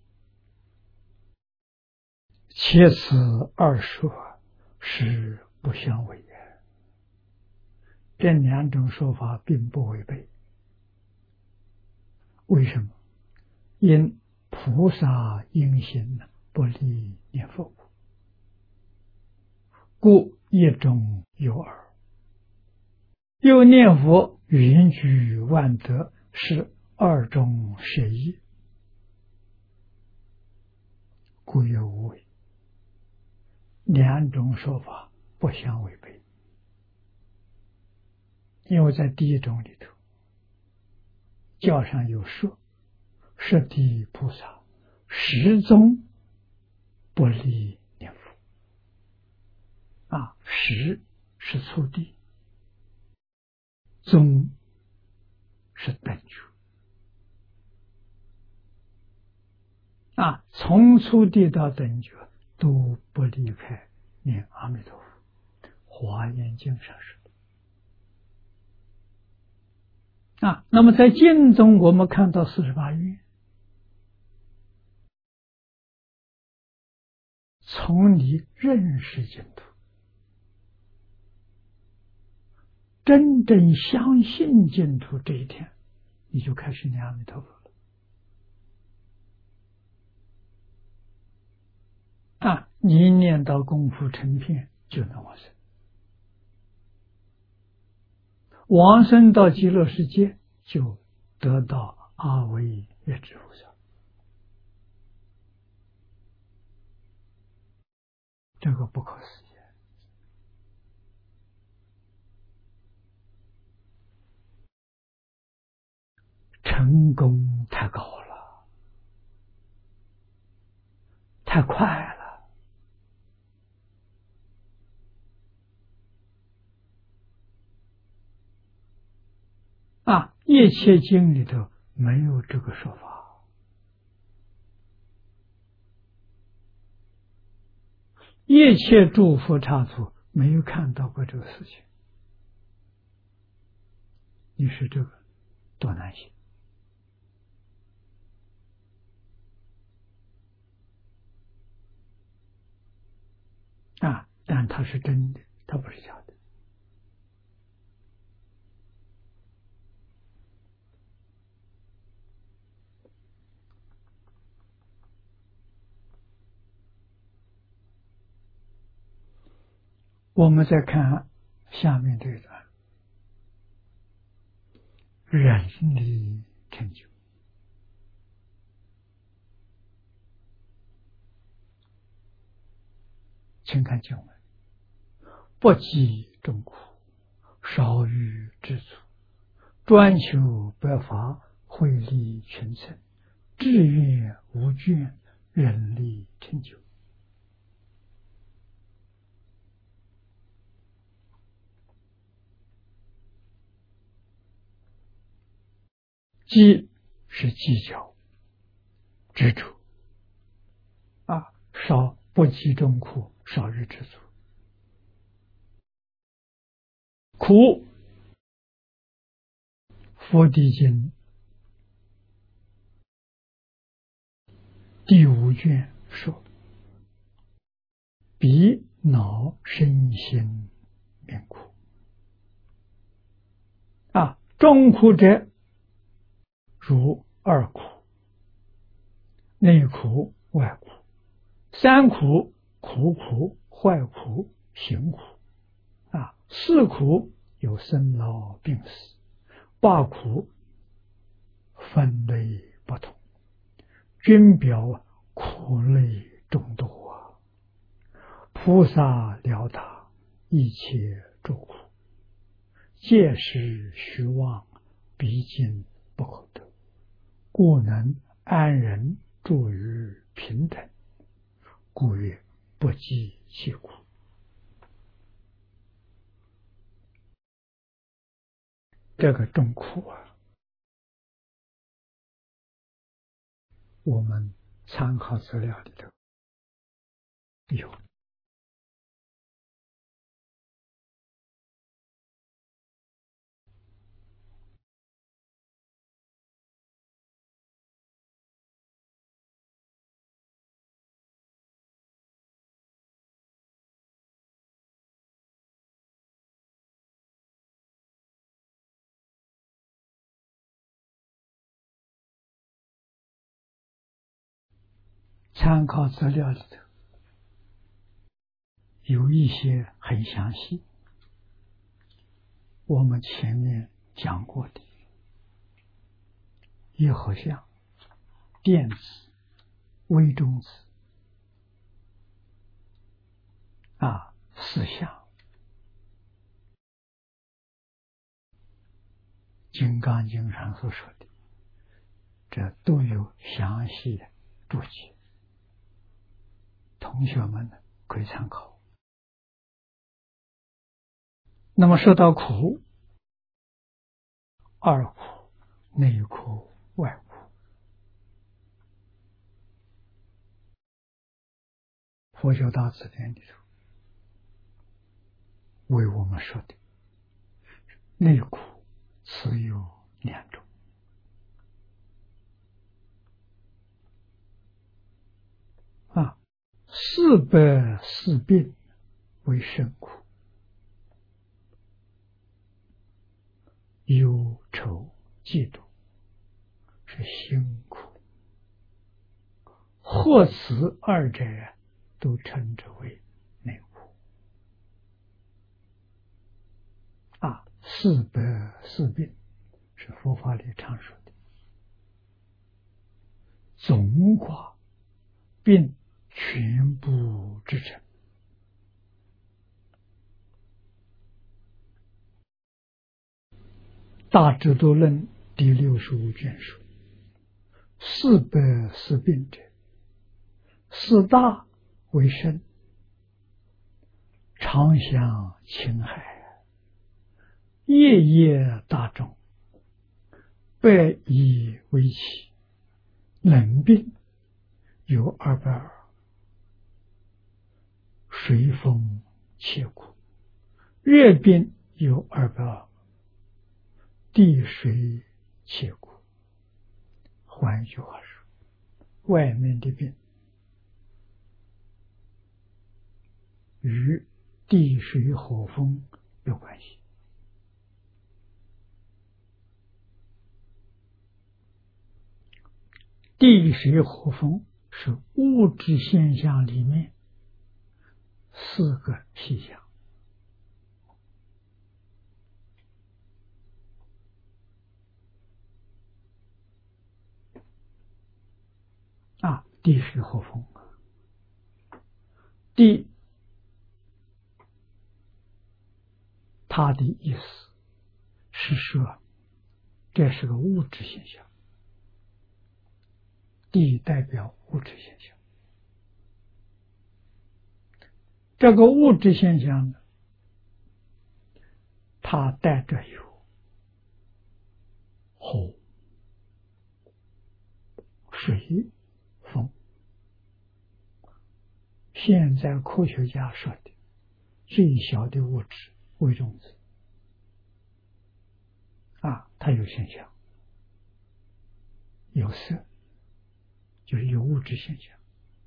且此二说是不相违也。这两种说法并不违背。为什么？因菩萨因行不离念佛，故一中有二。又念佛云居万德，是二中摄一，故有无违。两种说法不相违背，因为在第一种里头，教上有说，摄地菩萨始终不离念佛啊，始是初地，宗是等觉啊，从初地到等觉都不离开念阿弥陀佛。华严经上说的啊。那么在经中我们看到四十八愿，从你认识净土真正相信净土这一天，你就开始念阿弥陀佛了。啊，你念到功夫成片，就能往生。往生到极乐世界，就得到阿惟越致菩萨。这个不可思议，成功太高了，太快了。啊，一切经里头没有这个说法，一切诸佛刹土没有看到过这个事情。你说这个多难行啊！但它是真的，它不是假的。我们再看下面这一段，人力成就。请看经文：不计众苦，少欲知足，专求百法，惠利群生，志愿无倦，人力成就。计是计较、执着啊，少不计众苦，少欲知足。苦，佛地经第五卷说：鼻脑身心命苦。啊，众苦者，如二苦、内苦、外苦；三苦，苦苦、坏苦、行苦。啊，四苦有生老病死，八苦分类不同，均表苦类众多啊。菩萨了达一切诸苦，戒是虚妄，毕竟不可得，故能安忍住于平等，故曰不计其苦。这个众苦啊，我们参考资料里头有。参考资料里头有一些很详细，我们前面讲过的一合相、电子、微中子啊四项，《金刚经》上所说的，这都有详细的注解，同学们呢可以参考。那么说到苦，二苦、内苦、外苦，佛学大辞典里头为我们说的内苦此有两种。啊，四百四病为身苦， 忧愁嫉妒，是辛苦。或此二者都称之为内苦。啊，四百四病是佛法里常说的，总括并全部之成。大智度论第六十五卷说，四百四病者，四大为身，常享侵害，夜夜大众，百以为起。冷病有二百二，水风切苦；热病有二百二，地水切苦。换一句话说，外面的病与地水火风有关系。地水火风是物质现象里面四个细项。啊，地水火风，地，它的意思是说，这是个物质现象。地代表物质现象，这个物质现象呢，它带着有火、水、风。现在科学家说的最小的物质微中子啊，它有现象，有色，就是有物质现象。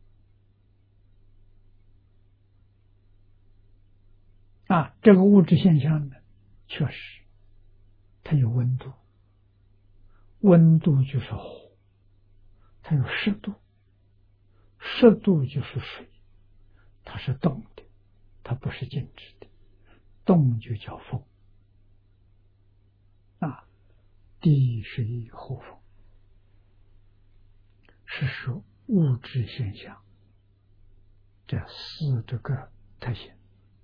啊，这个物质现象呢，确实它有温度，温度就是火，它有湿度，湿度就是水，它是动的，它不是静止的，动就叫风。啊，地水火风是说物质现象这四这个特性。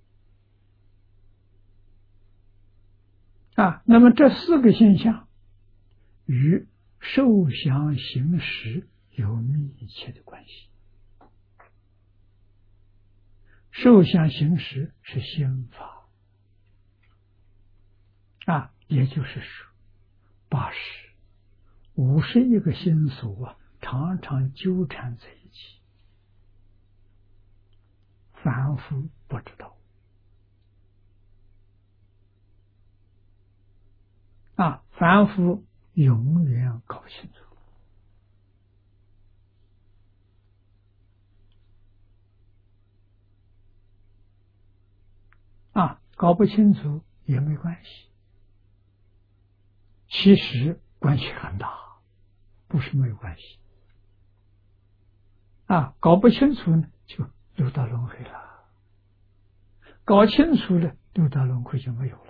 啊，那么这四个现象与受想行识有密切的关系。受想行识是心法啊，也就是说，八十、五十一个心所啊，常常纠缠在一起，凡夫不知道。啊，凡夫永远搞不清楚。啊，搞不清楚也没关系，其实关系很大，不是没有关系。啊，搞不清楚呢，就六道轮回了；搞清楚了，六道轮回就没有了。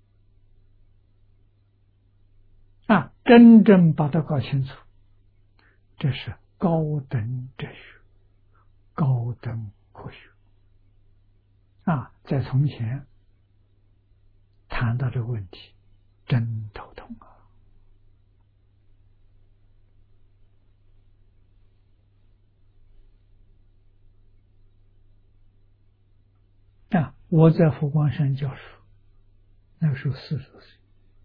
啊，真正把它搞清楚，这是高等哲学，高等科学。啊，在从前谈到这个问题，真头痛啊！啊，我在佛光山教书，那个时候四十多岁，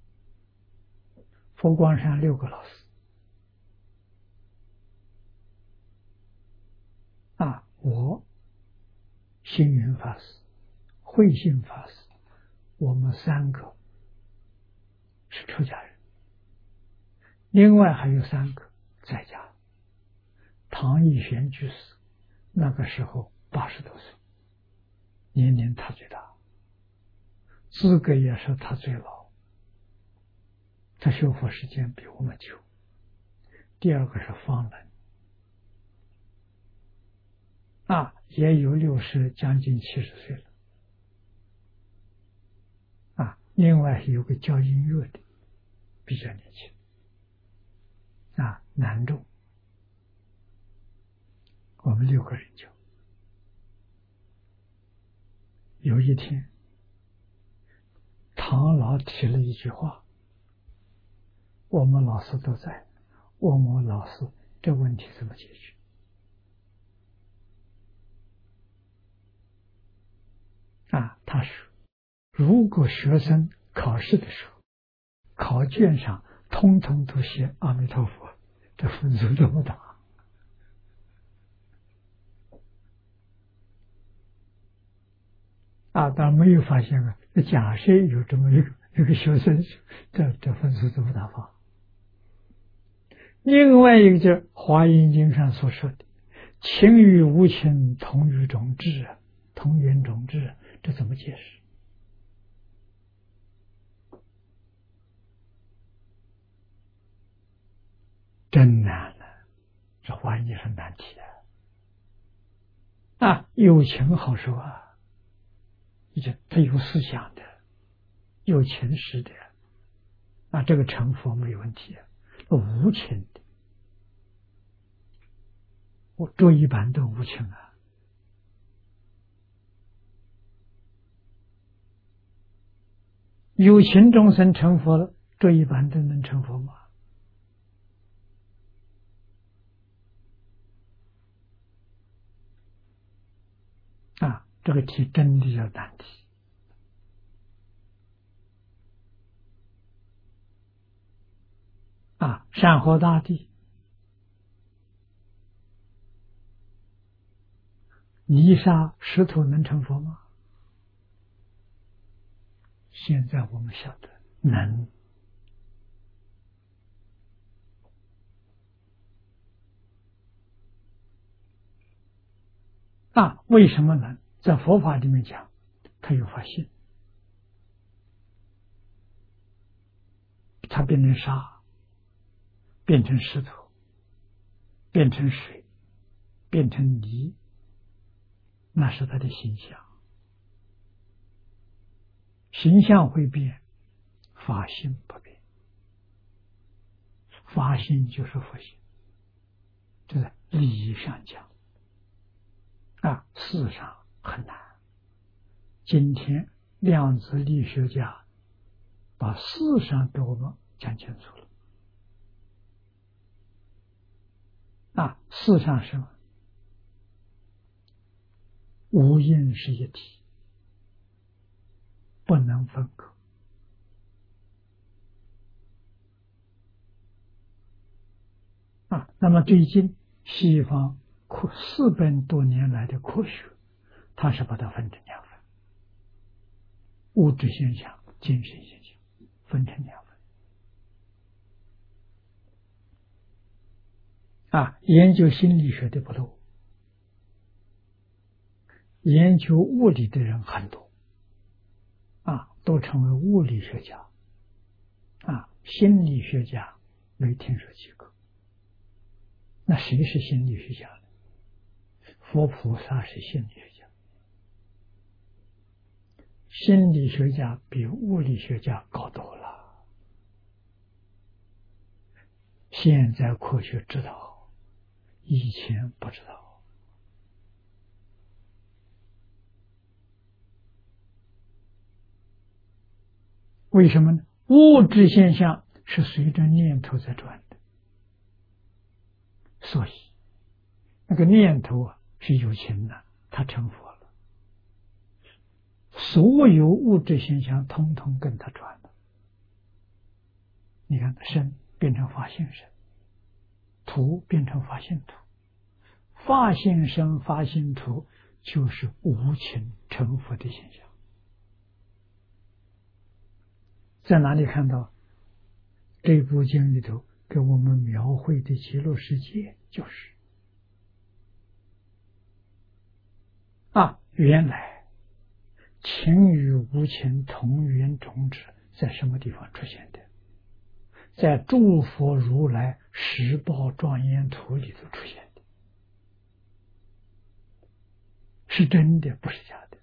佛光山六个老师，啊，我、星云法师、慧信法师，我们三个是出家人，另外还有三个在家。唐义玄居士那个时候八十多岁，年龄他最大，资格也是他最老。 他学佛时间比我们久。第二个是方能，啊，也有六十将近七十岁了，啊，另外有个教音乐的，比较年轻，啊，南众，我们六个人教。有一天，唐老提了一句话，我们老师都在，问我老师这问题怎么解决？啊，他说，如果学生考试的时候，考卷上通通都写阿弥陀佛，这分数怎么打？啊，当然没有发现啊。假设有这么一个一个学生，这这分数怎么打法？另外一个就是《华严经》上所说的“情与无情，同于种智”啊，同源种智，这怎么解释？真难了，这华严是难题啊！啊，有情好说啊。他有思想的，有情识的，啊，这个成佛没有问题啊。无情的，我做一般都无情啊。有情众生成佛了，做一般都能成佛吗？啊，这个题真的叫难题。啊，山河大地，泥沙石头能成佛吗？现在我们晓得能。啊，为什么能？在佛法里面讲，他有发性，它变成沙，变成石头，变成水，变成泥，那是他的形象。形象会变，法性不变。法性就是佛性，这是理义上讲啊，事上很难。今天量子力学家把事上给我们讲清楚了。啊，事上什么？无因是一体，不能分割。啊，那么最近西方科四百多年来的科学，它是把它分成两分：物质现象、精神现象，分成两分。啊，研究心理学的不多，研究物理的人很多，啊，都成为物理学家，啊，心理学家没听说几个。那谁是心理学家呢？佛菩萨是心理学家，心理学家比物理学家高多了。现在科学知道，以前不知道。为什么呢？物质现象是随着念头在转的，所以那个念头啊是有情的，他成佛了。所有物质现象通通跟他转了。你看，身变成法性身，土变成法性土，法性身、法性土就是无情成佛的现象。在哪里看到？这部经里头给我们描绘的极乐世界就是啊，原来情与无情同源种子在什么地方出现的？ 在诸佛如来十报庄严图里头出现的，是真的，不是假的。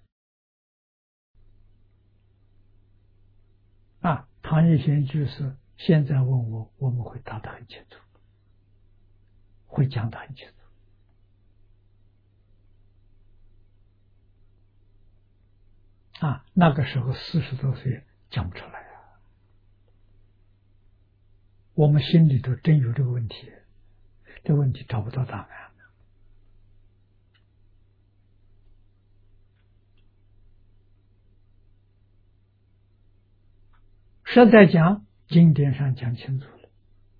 啊，唐一贤居士现在问我，我们会答得很清楚，会讲得很清楚。啊，那个时候四十多岁讲不出来啊，我们心里头真有这个问题，这个问题找不到答案。实在讲，经典上讲清楚了，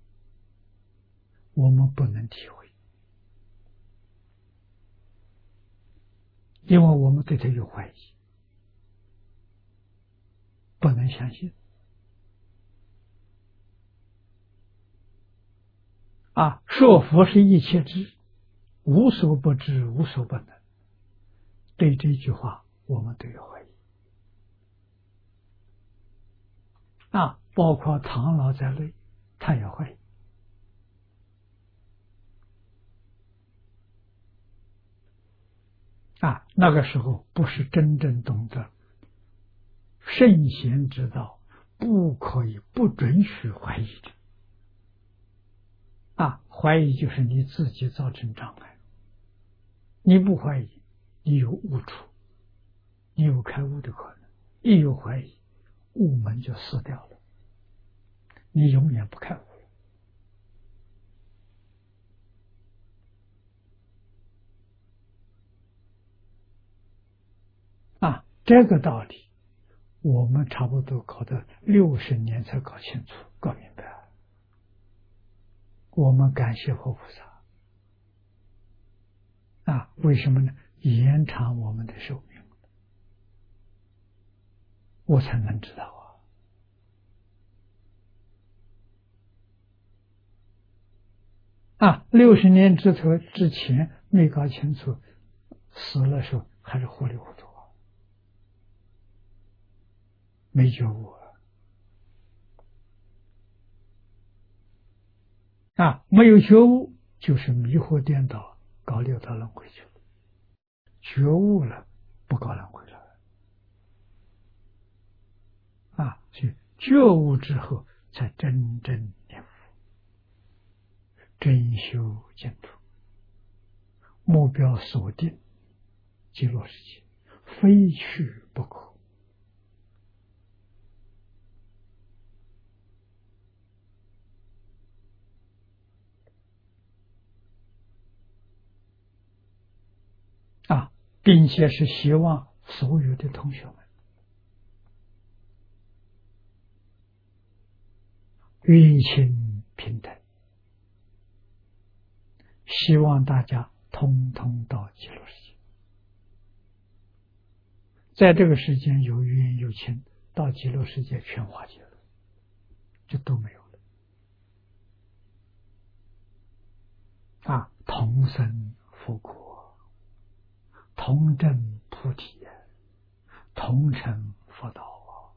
我们不能体会，因为我们对他有怀疑，不能相信。啊，说佛是一切智，无所不知，无所不能。对这句话，我们都有怀疑。啊，包括唐老在内，他也怀疑。啊，那个时候不是真正懂得圣贤之道，不可以不准许怀疑的。啊，怀疑就是你自己造成障碍。你不怀疑，你有误处，你有开悟的可能。一有怀疑，悟门就死掉了，你永远不开悟了。啊，这个道理，我们差不多搞了六十年才搞清楚、搞明白。我们感谢佛菩萨。啊，为什么呢？延长我们的寿命，我才能知道啊！啊，六十年之头之前没搞清楚，死了时候还是糊里糊涂，没觉悟啊！啊，没有觉悟就是迷惑颠倒，搞六道轮回去了。觉悟了，不搞轮回了。啊，所以觉悟之后，才真正念佛，真修净土，目标锁定极乐世界，非去不可。啊，并且是希望所有的同学们冤亲平等，希望大家通通到极乐世界。在这个世间有冤有亲，到极乐世界全化解了，就都没有了。啊，同生佛国，同证菩提，同成佛道。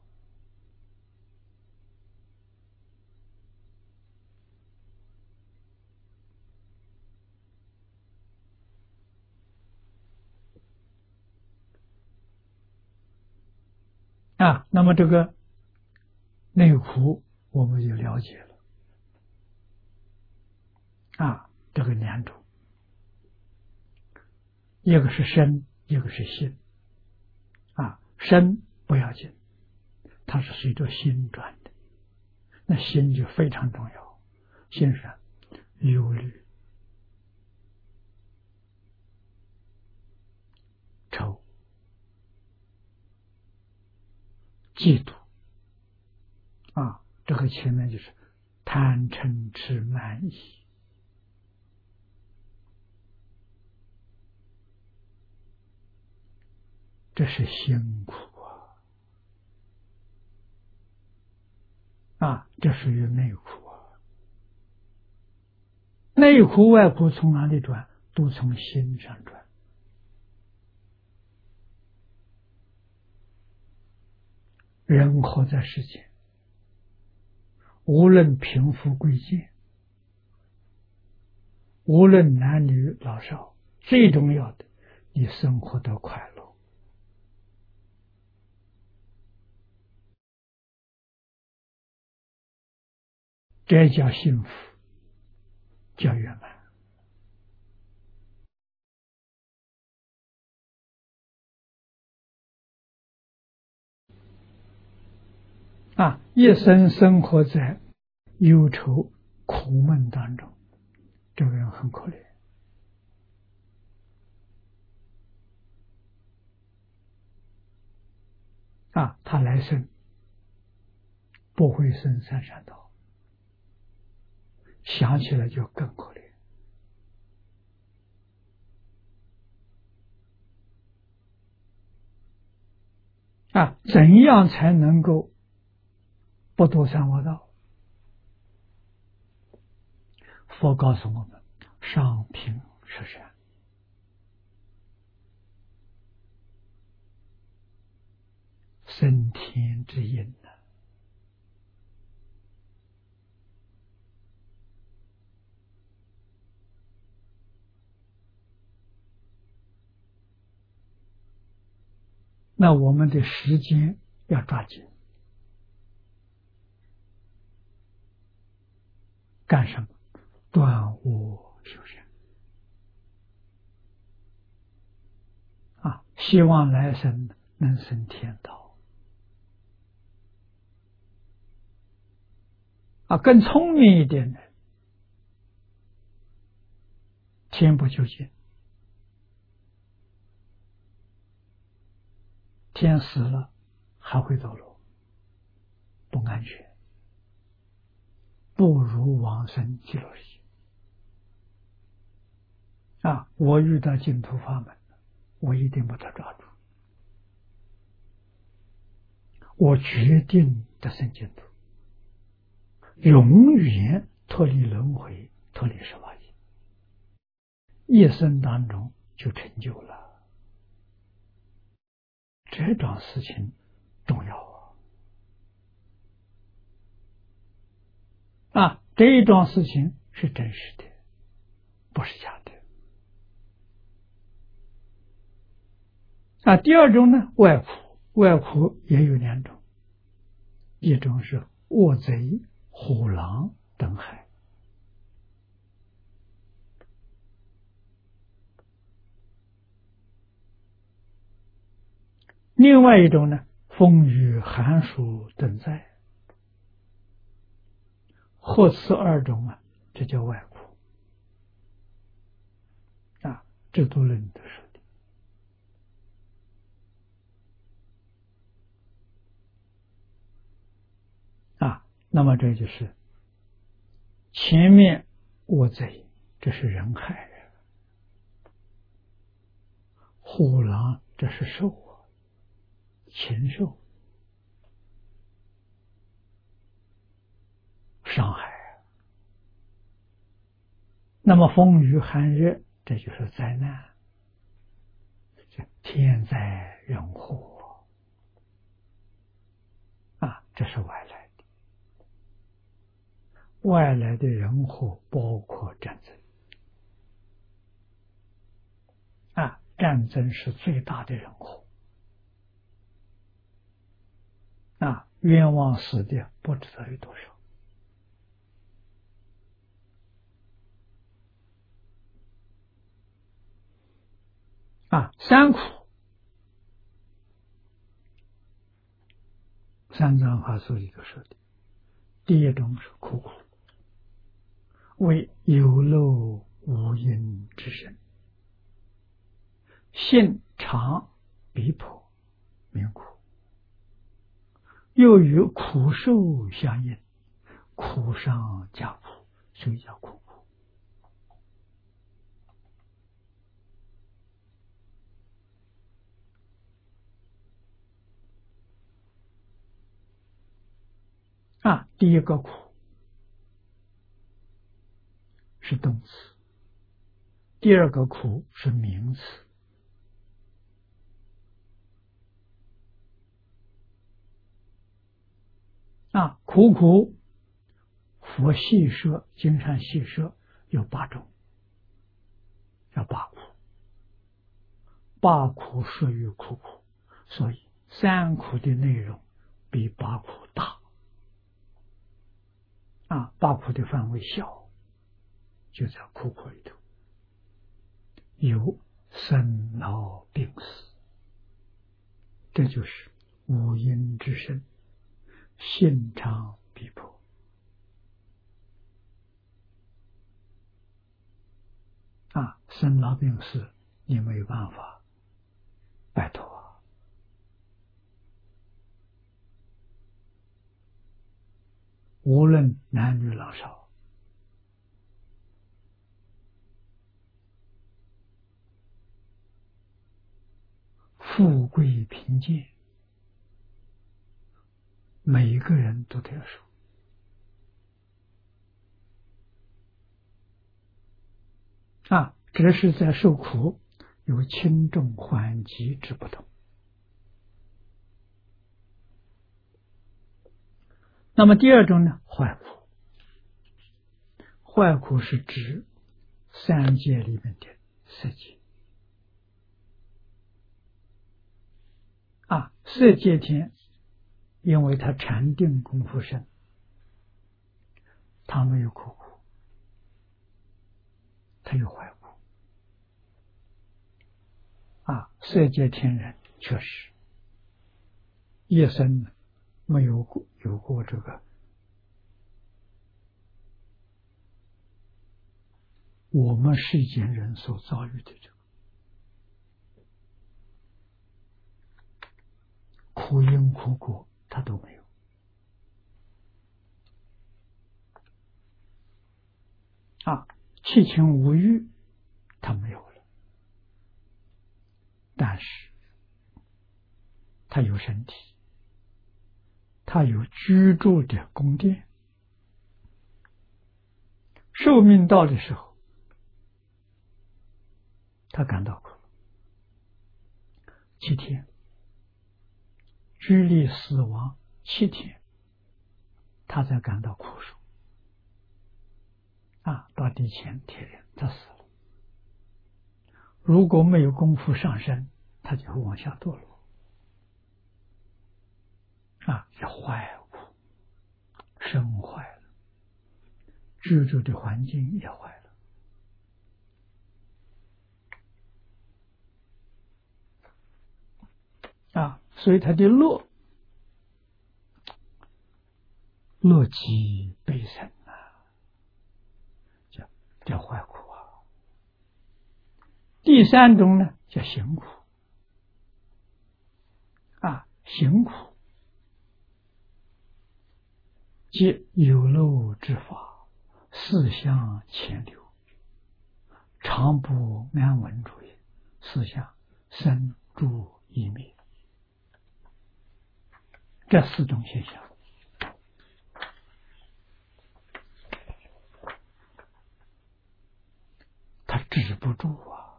啊，那么这个内湖我们就了解了。啊，这个两种，一个是身，一个是心。啊，身不要紧，它是随着心转的，那心就非常重要。心上忧虑、愁、嫉妒。啊，这个前面就是贪嗔痴慢疑。这是辛苦啊！啊，这属于内苦啊。内苦外苦从哪里转？都从心上转。人活在世间， 无论贫富贵贱，无论男女老少，最重要的，你生活的快乐，这叫幸福，叫圆满。啊，一生生活在忧愁苦闷当中，这个人很可怜。啊，他来生不会生三善道，想起来就更可怜。啊，怎样才能够不堕三恶道？佛告诉我们：上品十善。升天之因呢？那我们的时间要抓紧，干什么？断恶修善啊！希望来生能升天道啊！更聪明一点的，天不究竟，天死了还会堕落，不安全，不如往生极乐世界啊！我遇到净土法门，我一定把它抓住，我决定得生净土，永远脱离轮回，脱离十八界，一生当中就成就了。这桩事情重要啊！啊，这一桩事情是真实的，不是假的。啊，第二种呢，外苦，外苦也有两种，一种是恶贼、虎狼等害，另外一种呢，风雨寒暑等灾。或此二种啊，这叫外苦啊，这都论的说的啊。那么这就是前面恶贼，这是人害人；虎狼这是兽啊，禽兽伤害啊。那么风雨寒热，这就是灾难，天灾人祸啊，这是外来的。外来的人祸包括战争啊，战争是最大的人祸啊，冤枉死的不知道有多少啊。三苦，三藏法师里头说的，第一种是苦苦，为有漏无因之身，性常逼迫，名苦；又与苦受相应，苦上加苦，所以叫苦苦啊。第一个苦是动词，第二个苦是名词啊。苦苦佛细说，经上细说有八种，叫八苦。八苦属于苦苦，所以三苦的内容比八苦大。啊，八苦的范围小，就在苦苦里头，有生老病死，这就是五阴之身，心肠逼迫。啊，生老病死你没有办法摆脱啊。无论男女老少，富贵贫贱，每一个人都得要受。啊，只是在受苦有轻重缓急之不同。那么第二种呢，坏苦。坏苦是指三界里面的色界。啊，色界天，因为他禅定功夫深，他没有苦苦，他有坏苦。啊，色界天人确实一生没有过有过这个我们世间人所遭遇的这个苦因苦果，他都没有。啊，七情五欲他没有了，但是他有身体，他有居住的宫殿，寿命到的时候，他感到苦了。七天，居离死亡七天，他才感到苦受。啊，到第七天他死了。如果没有功夫上升，他就会往下堕落。啊，也坏了，身坏了，居住的环境也坏了。啊，所以他的乐乐极悲深啊，叫叫坏苦啊。第三种呢，叫行苦。啊，行苦即有漏之法，四相牵流，常不安稳主也。四相生住异灭，这四种现象，他止不住啊。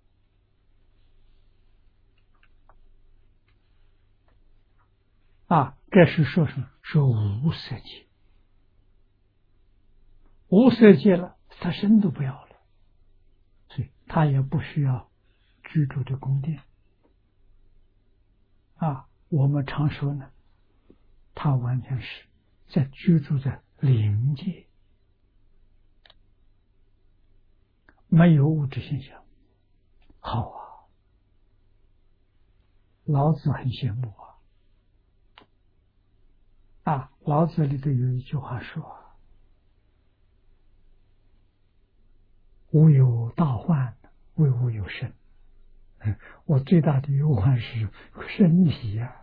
啊，这是说什么？说无色界。无色界了，他身都不要了，所以他也不需要居住的宫殿。啊，我们常说呢，他完全是在居住在灵界，没有物质现象。好啊，老子很羡慕啊。啊，老子里头有一句话说：“吾有大患，为吾有身。”我最大的忧患是身体呀。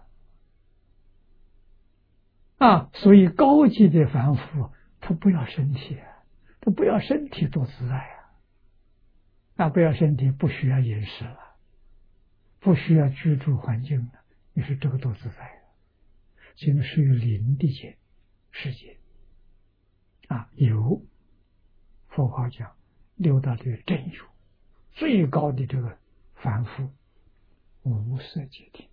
啊，所以高级的凡夫他不要身体，他不要身体多自在呀。啊，不要身体，不需要饮食了，不需要居住环境了，你说这个多自在呀。现在属于灵的界世界。啊，有佛法讲六道的真有，最高的这个凡夫无色界定。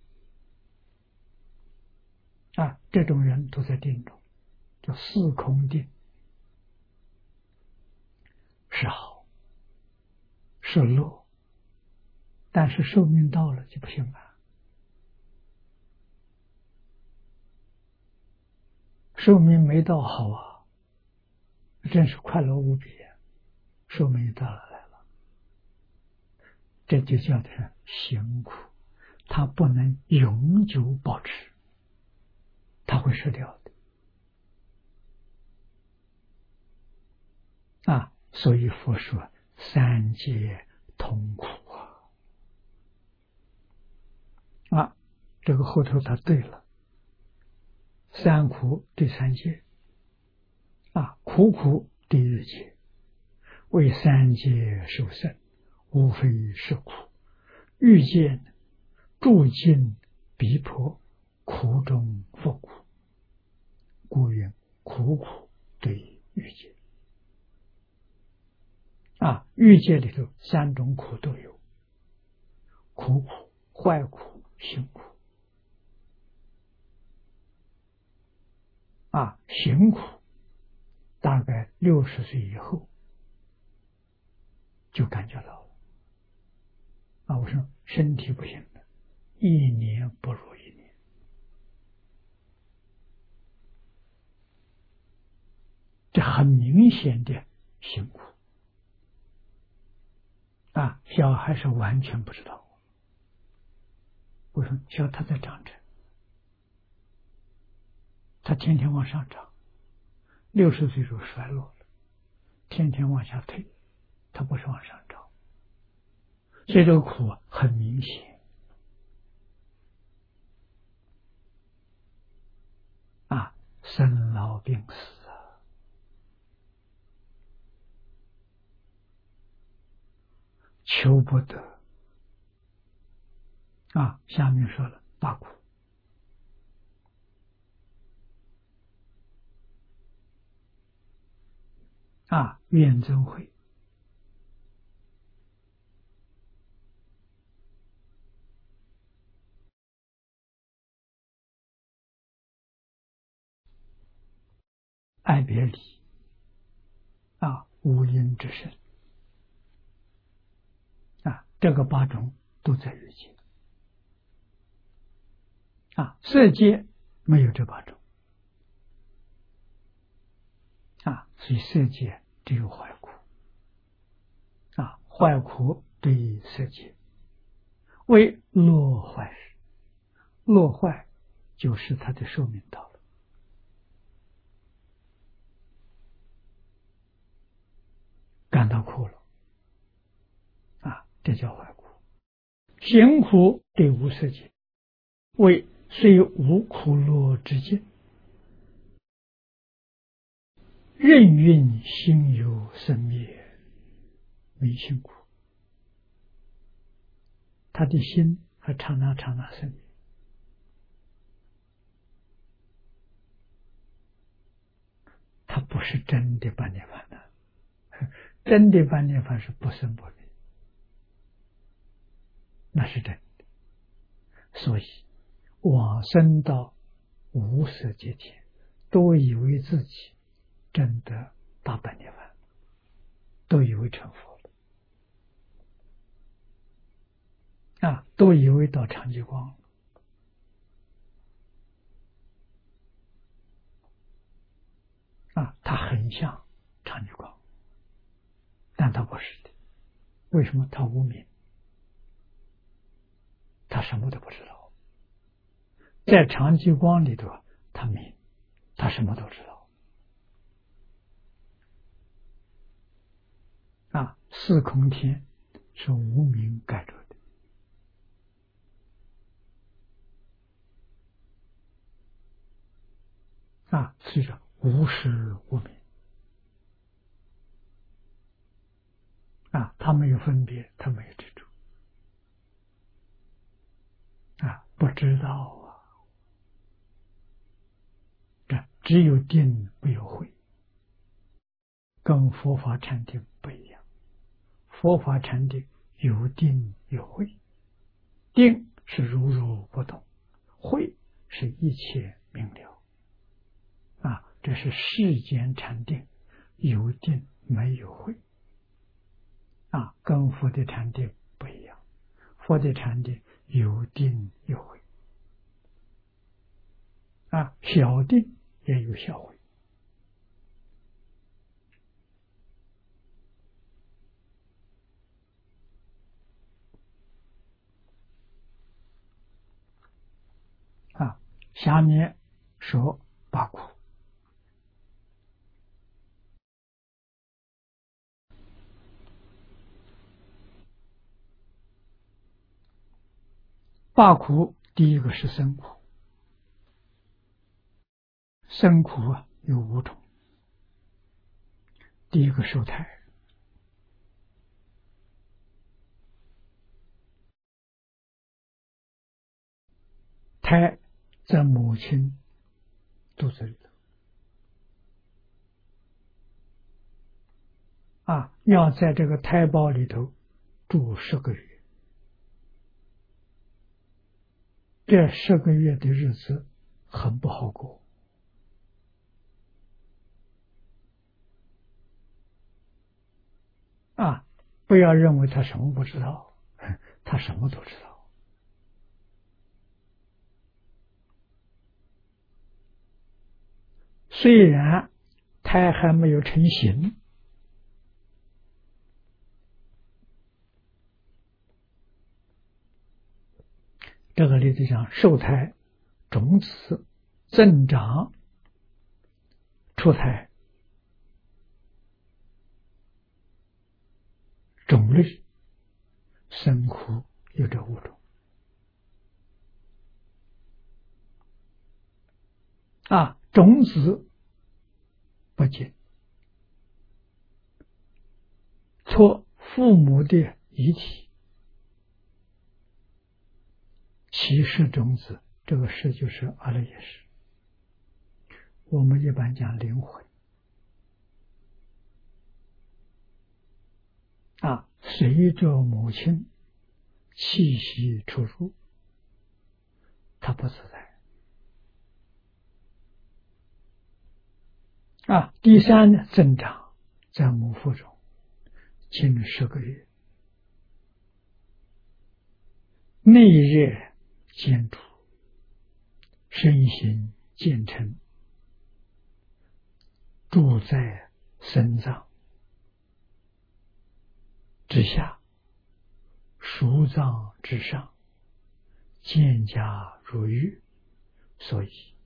啊，这种人都在定中，叫四空定。 是好，是乐，但是寿命到了就不行了。寿命没到好啊，真是快乐无比啊！寿命到了来了，这就叫做行苦，它不能永久保持，它会失掉的啊！所以佛说三界同苦啊！啊，这个后头他对了，三苦对三界啊，苦苦第一界，为三界受胜，无非是苦。欲见住尽逼迫，苦中复苦，故云苦苦对欲界啊。欲界里头三种苦都有，苦苦、坏苦、行苦啊。行苦大概六十岁以后就感觉到了啊。我说身体不行了，一年不如一年，这很明显的行苦啊。小孩是完全不知道，我说小他在长成，他天天往上涨，六十岁就衰落了，天天往下退，他不是往上涨，所以这个苦很明显啊。生老病死啊，求不得啊。下面说了大苦啊，怨憎会爱别离啊，无因之身啊，这个八种都在欲界啊。色界没有这八种啊，所以色界只有坏苦啊。坏苦对于色界为落坏时，落坏就是他的寿命到了，感到苦了啊，这叫坏苦。行苦对无色界为虽无苦乐之境，任运心有生灭，没辛苦，他的心还刹那刹那生灭。他不是真的般涅槃的，真的般涅槃是不生不灭，那是真的。所以往生到无色界天，都以为自己真的大般涅槃，都以为成佛了啊，都以为到长极光了啊。他很像长极光，但他不是的。为什么？他无明，他什么都不知道。在长极光里头，他明，他什么都知道啊。四空天是无明盖着的啊，所以说无始无明啊，他没有分别，他没有执着啊，不知道啊。这只有定没有慧，跟佛法禅定不一样。佛法禅定有定有慧，定是如如不动，慧是一切明了啊。这是世间禅定，有定没有慧啊，跟佛的禅定不一样。佛的禅定有定有慧，啊，小定也有小慧。啊，下面说八苦。八苦第一个是生苦，生苦啊有五种。第一个受胎，胎在母亲肚子里头啊，要在这个胎胞里头住十个月。这十个月的日子很不好过啊！不要认为他什么不知道，他什么都知道。虽然胎还没有成型，这个例子讲受胎、种子、增长、出胎、种类、生苦有这五种啊。种子不仅托父母的遗体，其实种子，这个事就是阿赖耶识。我们一般讲灵魂啊，随着母亲气息出入，它不自在啊。第三呢，增长在母腹中近十个月，内热坚主，身形渐成，住在身脏之下，熟脏之上，渐加如玉。所以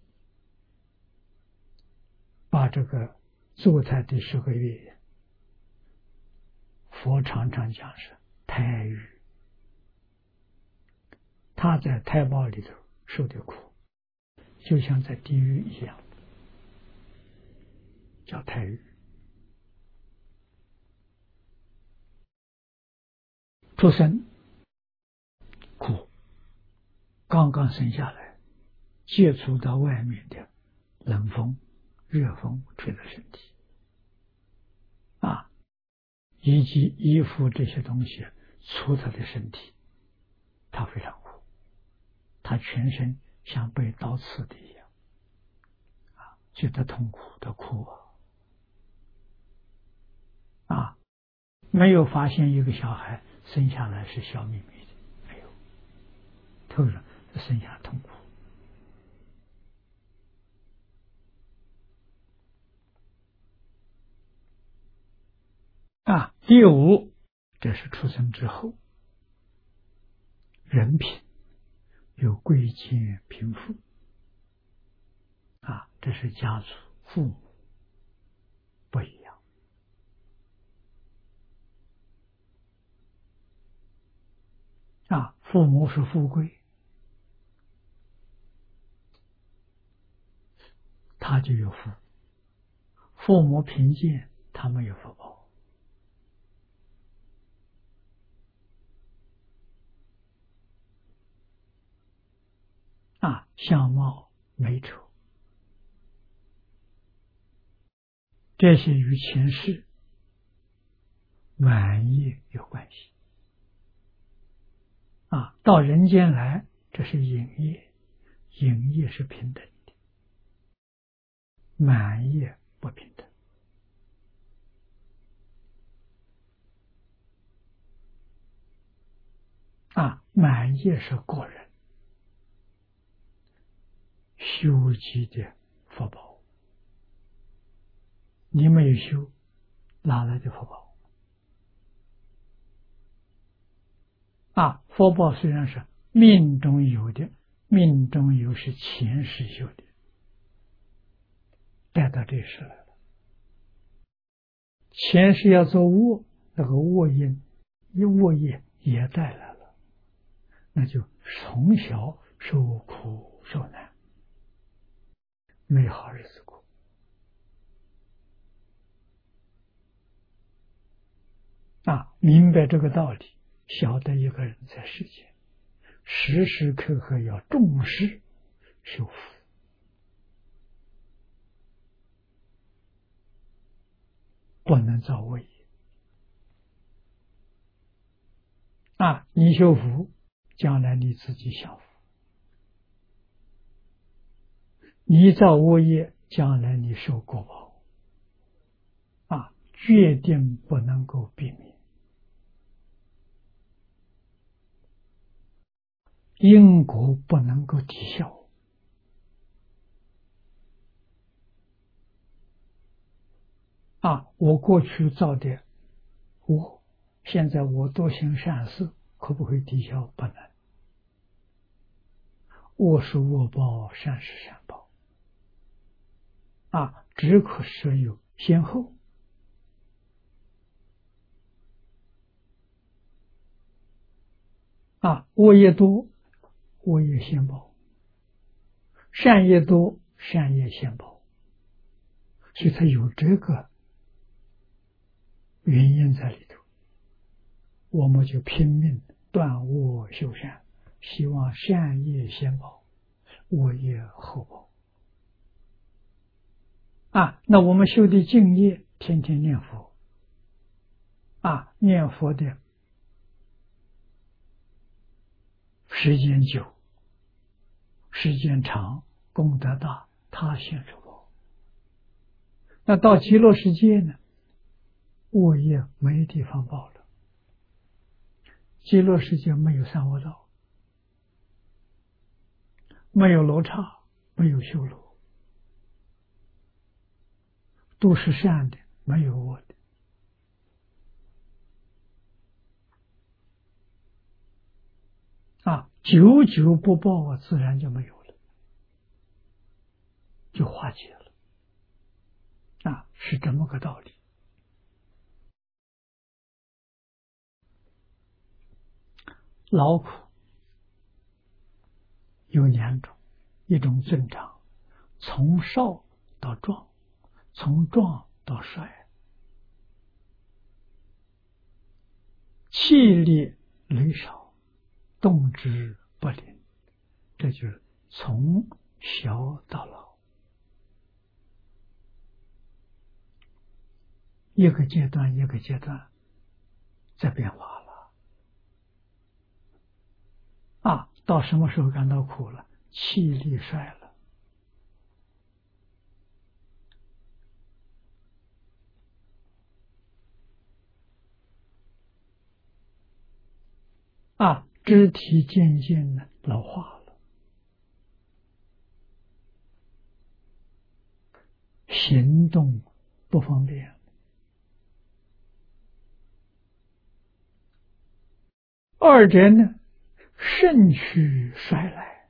把这个坐胎的十个月，佛常常讲是胎狱，他在胎胞里头受的苦，就像在地狱一样，叫胎狱。出生苦，刚刚生下来，接触到外面的冷风、热风吹的身体啊，以及衣服这些东西触他的身体，他非常苦，他全身像被刀刺的一样啊，觉得痛苦的哭啊啊！没有发现一个小孩生下来是笑眯眯的，没有，突然生下痛苦啊。第五，这是出生之后，人品有贵贱贫富啊，这是家族父母不一样啊。父母是富贵，他就有福；父母贫贱，他没有福报啊。相貌美丑，这些与前世满业有关系啊。到人间来，这是引业，引业是平等的，满业不平等啊，满业是个人修集的福报，你没有修，哪来的福报？啊，福报虽然是命中有的，命中有是前世修的，带到这世来了。前世要做恶，那个恶因、恶业也带来了，那就从小受苦受难，没好日子过。啊，明白这个道理，晓得一个人在世间时时刻刻要重视修福。不能造恶业啊！你修福，将来你自己享福；你造恶业，将来你受果报啊！决定不能够避免。因果不能够抵消啊！我过去造的恶，现在我多行善事，可不可以抵消？不能。恶是恶报，善是善报啊！只可设有先后啊！恶业多，恶业先报；善业多，善业先报。所以它有这个原因在里头，我们就拼命断恶修善，希望善业先报，恶业后报啊！那我们修的净业，天天念佛啊，念佛的时间久，时间长，功德大，他现受报。那到极乐世界呢，恶业没地方报了。极乐世界没有三恶道，没有罗刹，没有修罗，都是善的，没有恶的啊！久久不报啊，自然就没有了，就化解了啊，是这么个道理。劳苦有两种，一种增长，从少到壮，从壮到衰，气力累少，动之不灵，这就是从小到老，一个阶段一个阶段在变化了啊！到什么时候感到苦了？气力衰了啊！肢体渐渐的老化了，行动不方便，二者呢，肾虚衰来，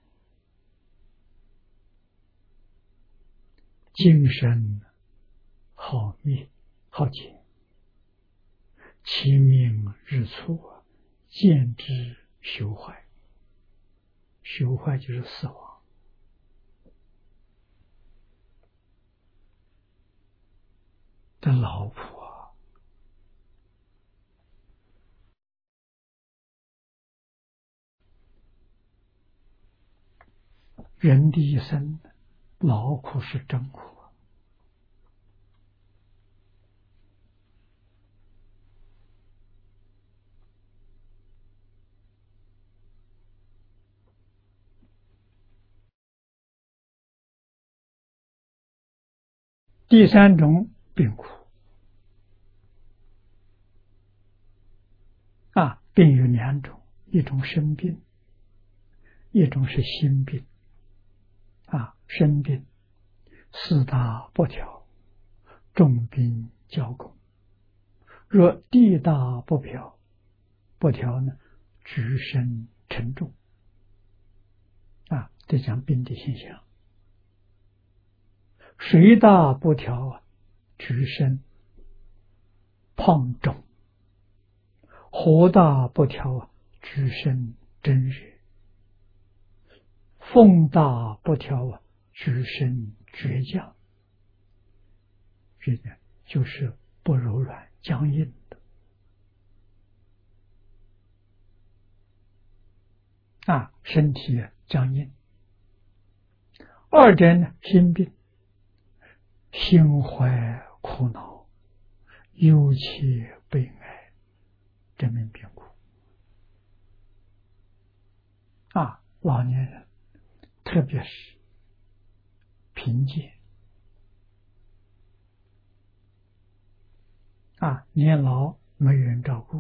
精神耗灭耗竭，其命日促，见之朽坏。朽坏就是死亡的老婆啊！人的一生劳苦是真苦啊！第三种病苦啊，病有两种， 一种生病，一种是心病。啊，生病四大不调，重病交攻。若地大不调，不调呢，举身沉重。啊，这讲病的现象。水大不调啊，举身胖肿；火大不调啊，举身真热；风大不调啊，举身倔强。这个就是不柔软、僵硬的。啊，身体僵硬。二者呢，心病，心怀苦恼，忧切悲哀，这名病苦。啊，老年人，特别是贫贱，啊，年老没人照顾，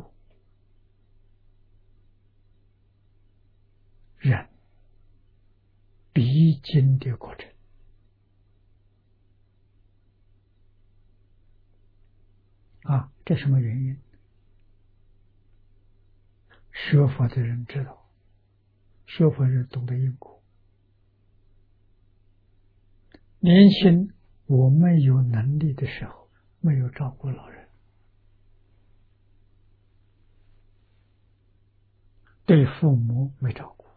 人必经的过程。啊，这什么原因？学佛的人知道，学佛人懂得因果。年轻我们有能力的时候，没有照顾老人，对父母没照顾，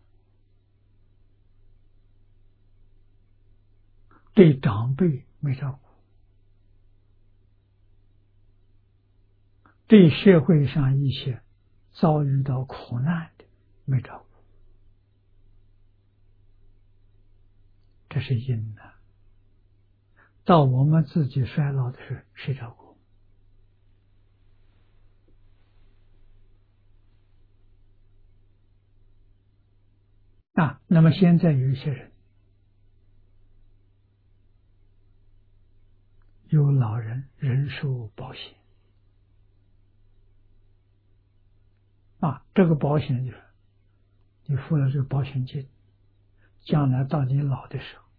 对长辈没照顾，对社会上一些遭遇到苦难的没照顾，这是因呐。到我们自己衰老的时候，谁照顾？啊，那么现在有一些人有老人人寿保险。啊，这个保险就是你付了这个保险金，将来到你老的时候，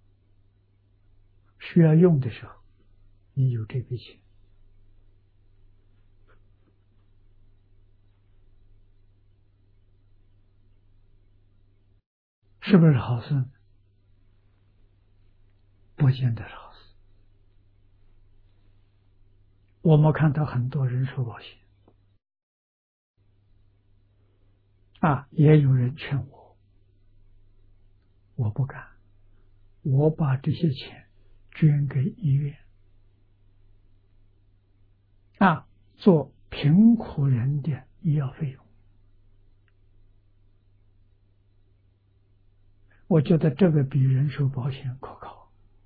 需要用的时候，你有这笔钱。是不是好事？不见得是好事。我们看到很多人寿保险，啊，也有人劝我，我不敢，我把这些钱捐给医院，啊，做贫苦人的医药费用。我觉得这个比人寿保险可靠。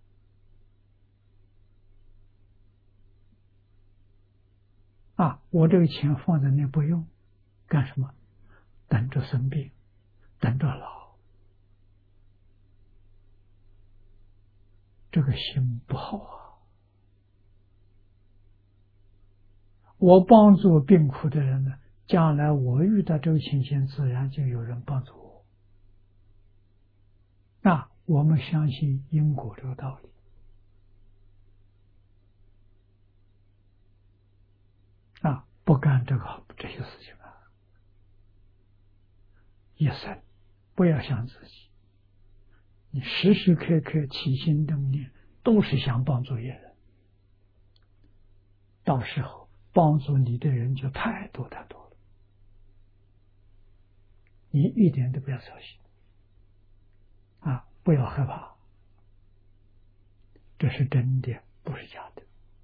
啊，我这个钱放在那不用，干什么？等着生病，等着老，这个心不好啊。我帮助病苦的人呢，将来我遇到这个情形，自然就有人帮助我。那我们相信因果这个道理。啊，不干这个这些事情啊，一生不要想自己，你时时刻刻起心动念都是想帮助别人，到时候帮助你的人就太多太多了，你一点都不要操心啊，不要害怕，这是真的，不是假的。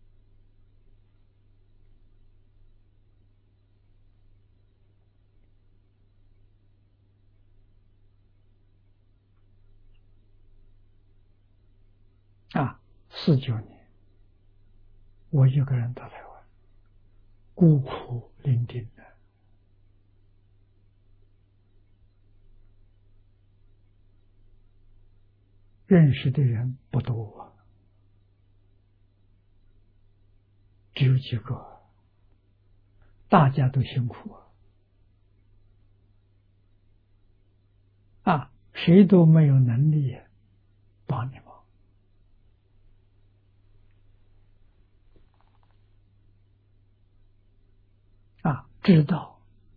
啊，四九年，我一个人到台湾，孤苦伶仃的，认识的人不多啊，只有几个，大家都辛苦啊。 啊，谁都没有能力帮你忙啊！知道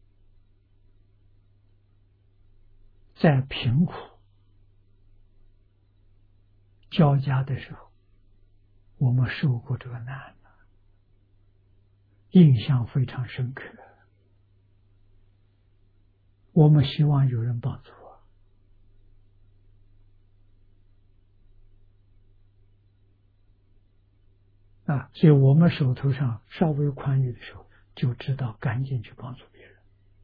在贫苦交加的时候，我们受过这个难，印象非常深刻。我们希望有人帮助啊，所以我们手头上稍微宽裕的时候，就知道赶紧去帮助别人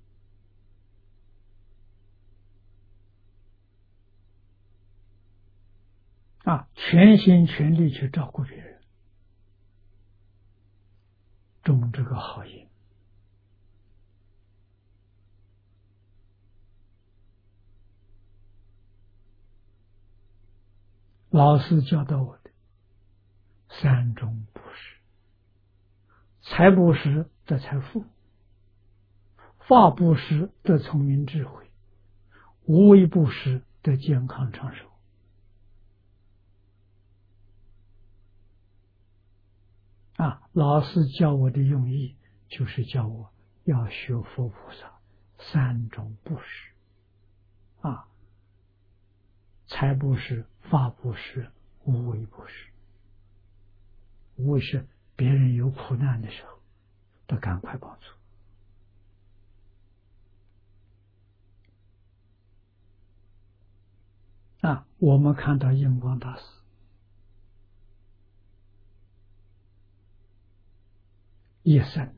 啊，全心全力去照顾别人，种这个好因。老师教导我的三种布施：财布施得财富，法布施得聪明智慧，无为布施得健康长寿。啊，老师教我的用意就是教我要学佛菩萨三种布施啊，财布施、法布施、无为布施。无为是别人有苦难的时候，得赶快帮助。啊，我们看到印光大师一生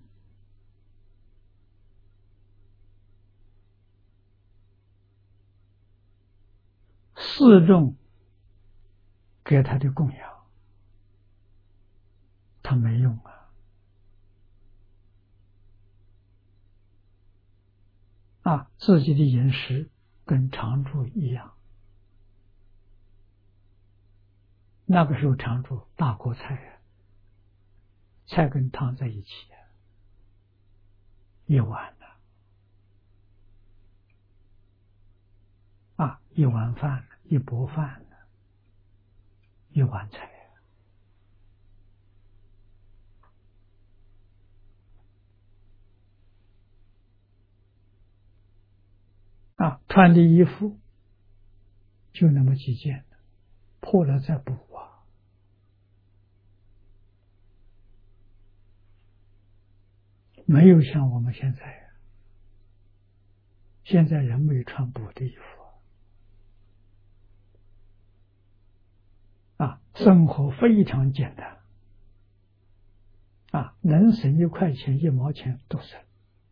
四众给他的供养，他没用啊！啊，自己的饮食跟常住一样。那个时候常住大锅菜啊，菜跟汤在一起啊，一碗呢，啊，一碗饭，一钵饭呢，一碗菜啊，穿的衣服就那么几件，破了再补啊。没有像我们现在，现在人没有穿补的衣服啊，生活非常简单啊，能省一块钱一毛钱都省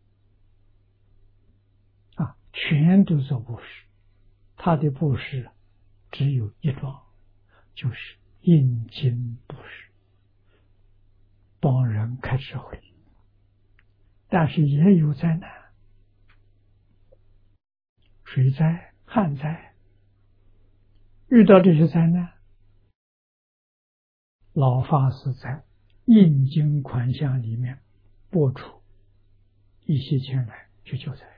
啊，全都做布施。他的布施只有一桩，就是印经布施，帮人开智慧。但是也有灾难，水灾、旱灾，遇到这些灾难，老法师在印经款项里面拨出一些钱来去救灾。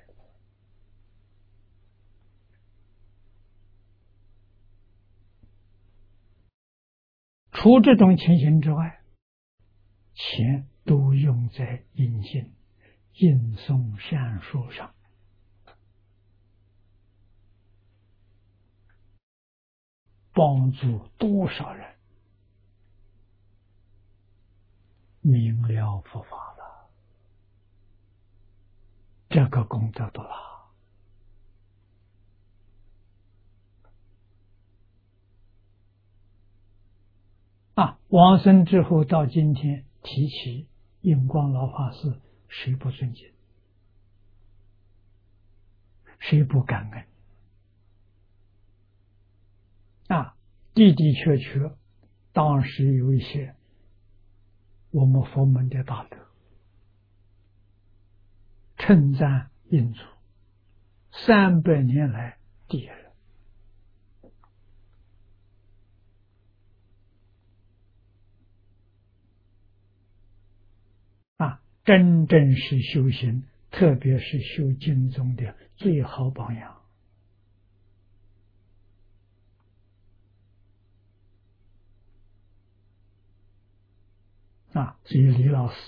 除这种情形之外，钱都用在印经、印诵善书上。帮助多少人明了佛法了，这个功德多大啊！往生之后到今天提起印光老法师，谁不尊敬？谁不感恩？啊，的的确确，当时有一些我们佛门的大德称赞印祖三百年来第一人啊，真正是修行，特别是修经中的最好榜样啊，所以李老师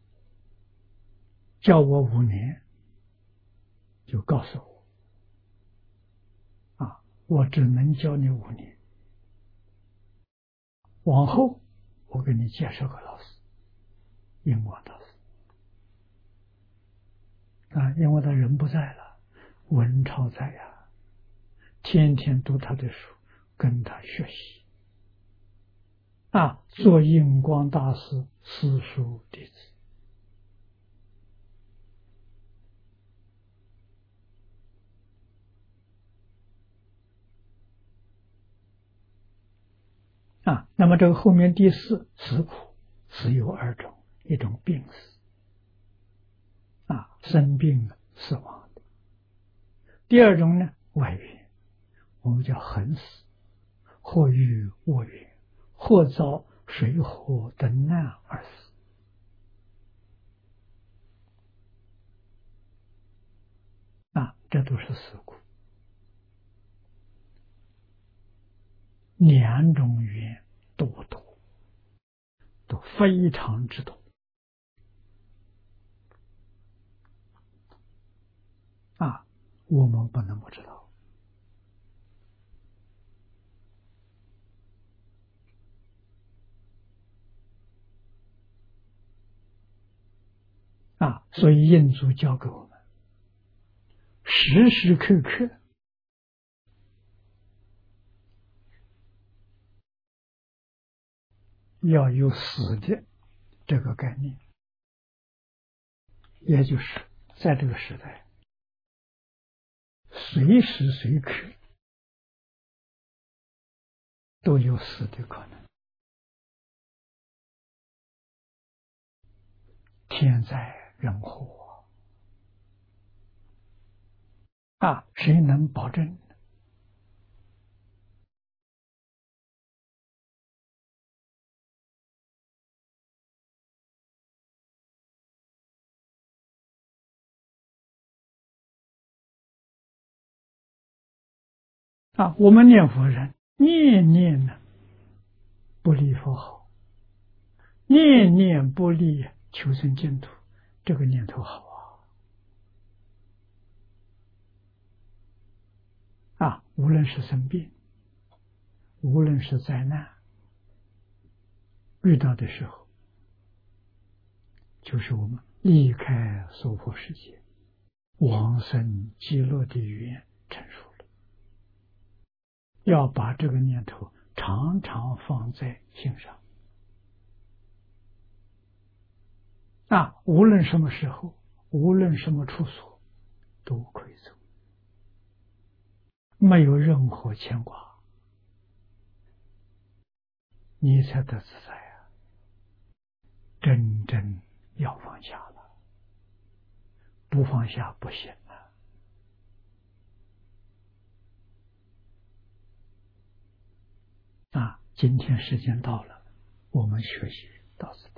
教我五年，就告诉我，啊，我只能教你五年，往后我给你介绍个老师，英国老师。啊，因为他人不在了，文超在呀，天天读他的书，跟他学习。啊，做印光大师私塾弟子。啊，那么这个后面第四死苦是有二种，一种病死，啊，生病了死亡的；第二种呢，外缘，我们叫横死，或遇恶缘，或遭水火等难而死。啊，这都是死苦。两种缘多多，都非常之多。啊，我们不能不知道。啊，所以印祖教给我们，时时刻刻要有死的这个概念，也就是在这个时代，随时随刻都有死的可能。天灾人祸啊，谁能保证？啊，我们念佛人念念呢不离佛好，念念不离求生净土，这个念头好啊！啊，无论是生病，无论是灾难，遇到的时候，就是我们离开娑婆世界，往生极乐的缘成熟了，要把这个念头常常放在心上。啊，无论什么时候，无论什么处所，都可以走，没有任何牵挂，你才得自在啊！真正要放下了，不放下不行了。啊，今天时间到了，我们学习到此。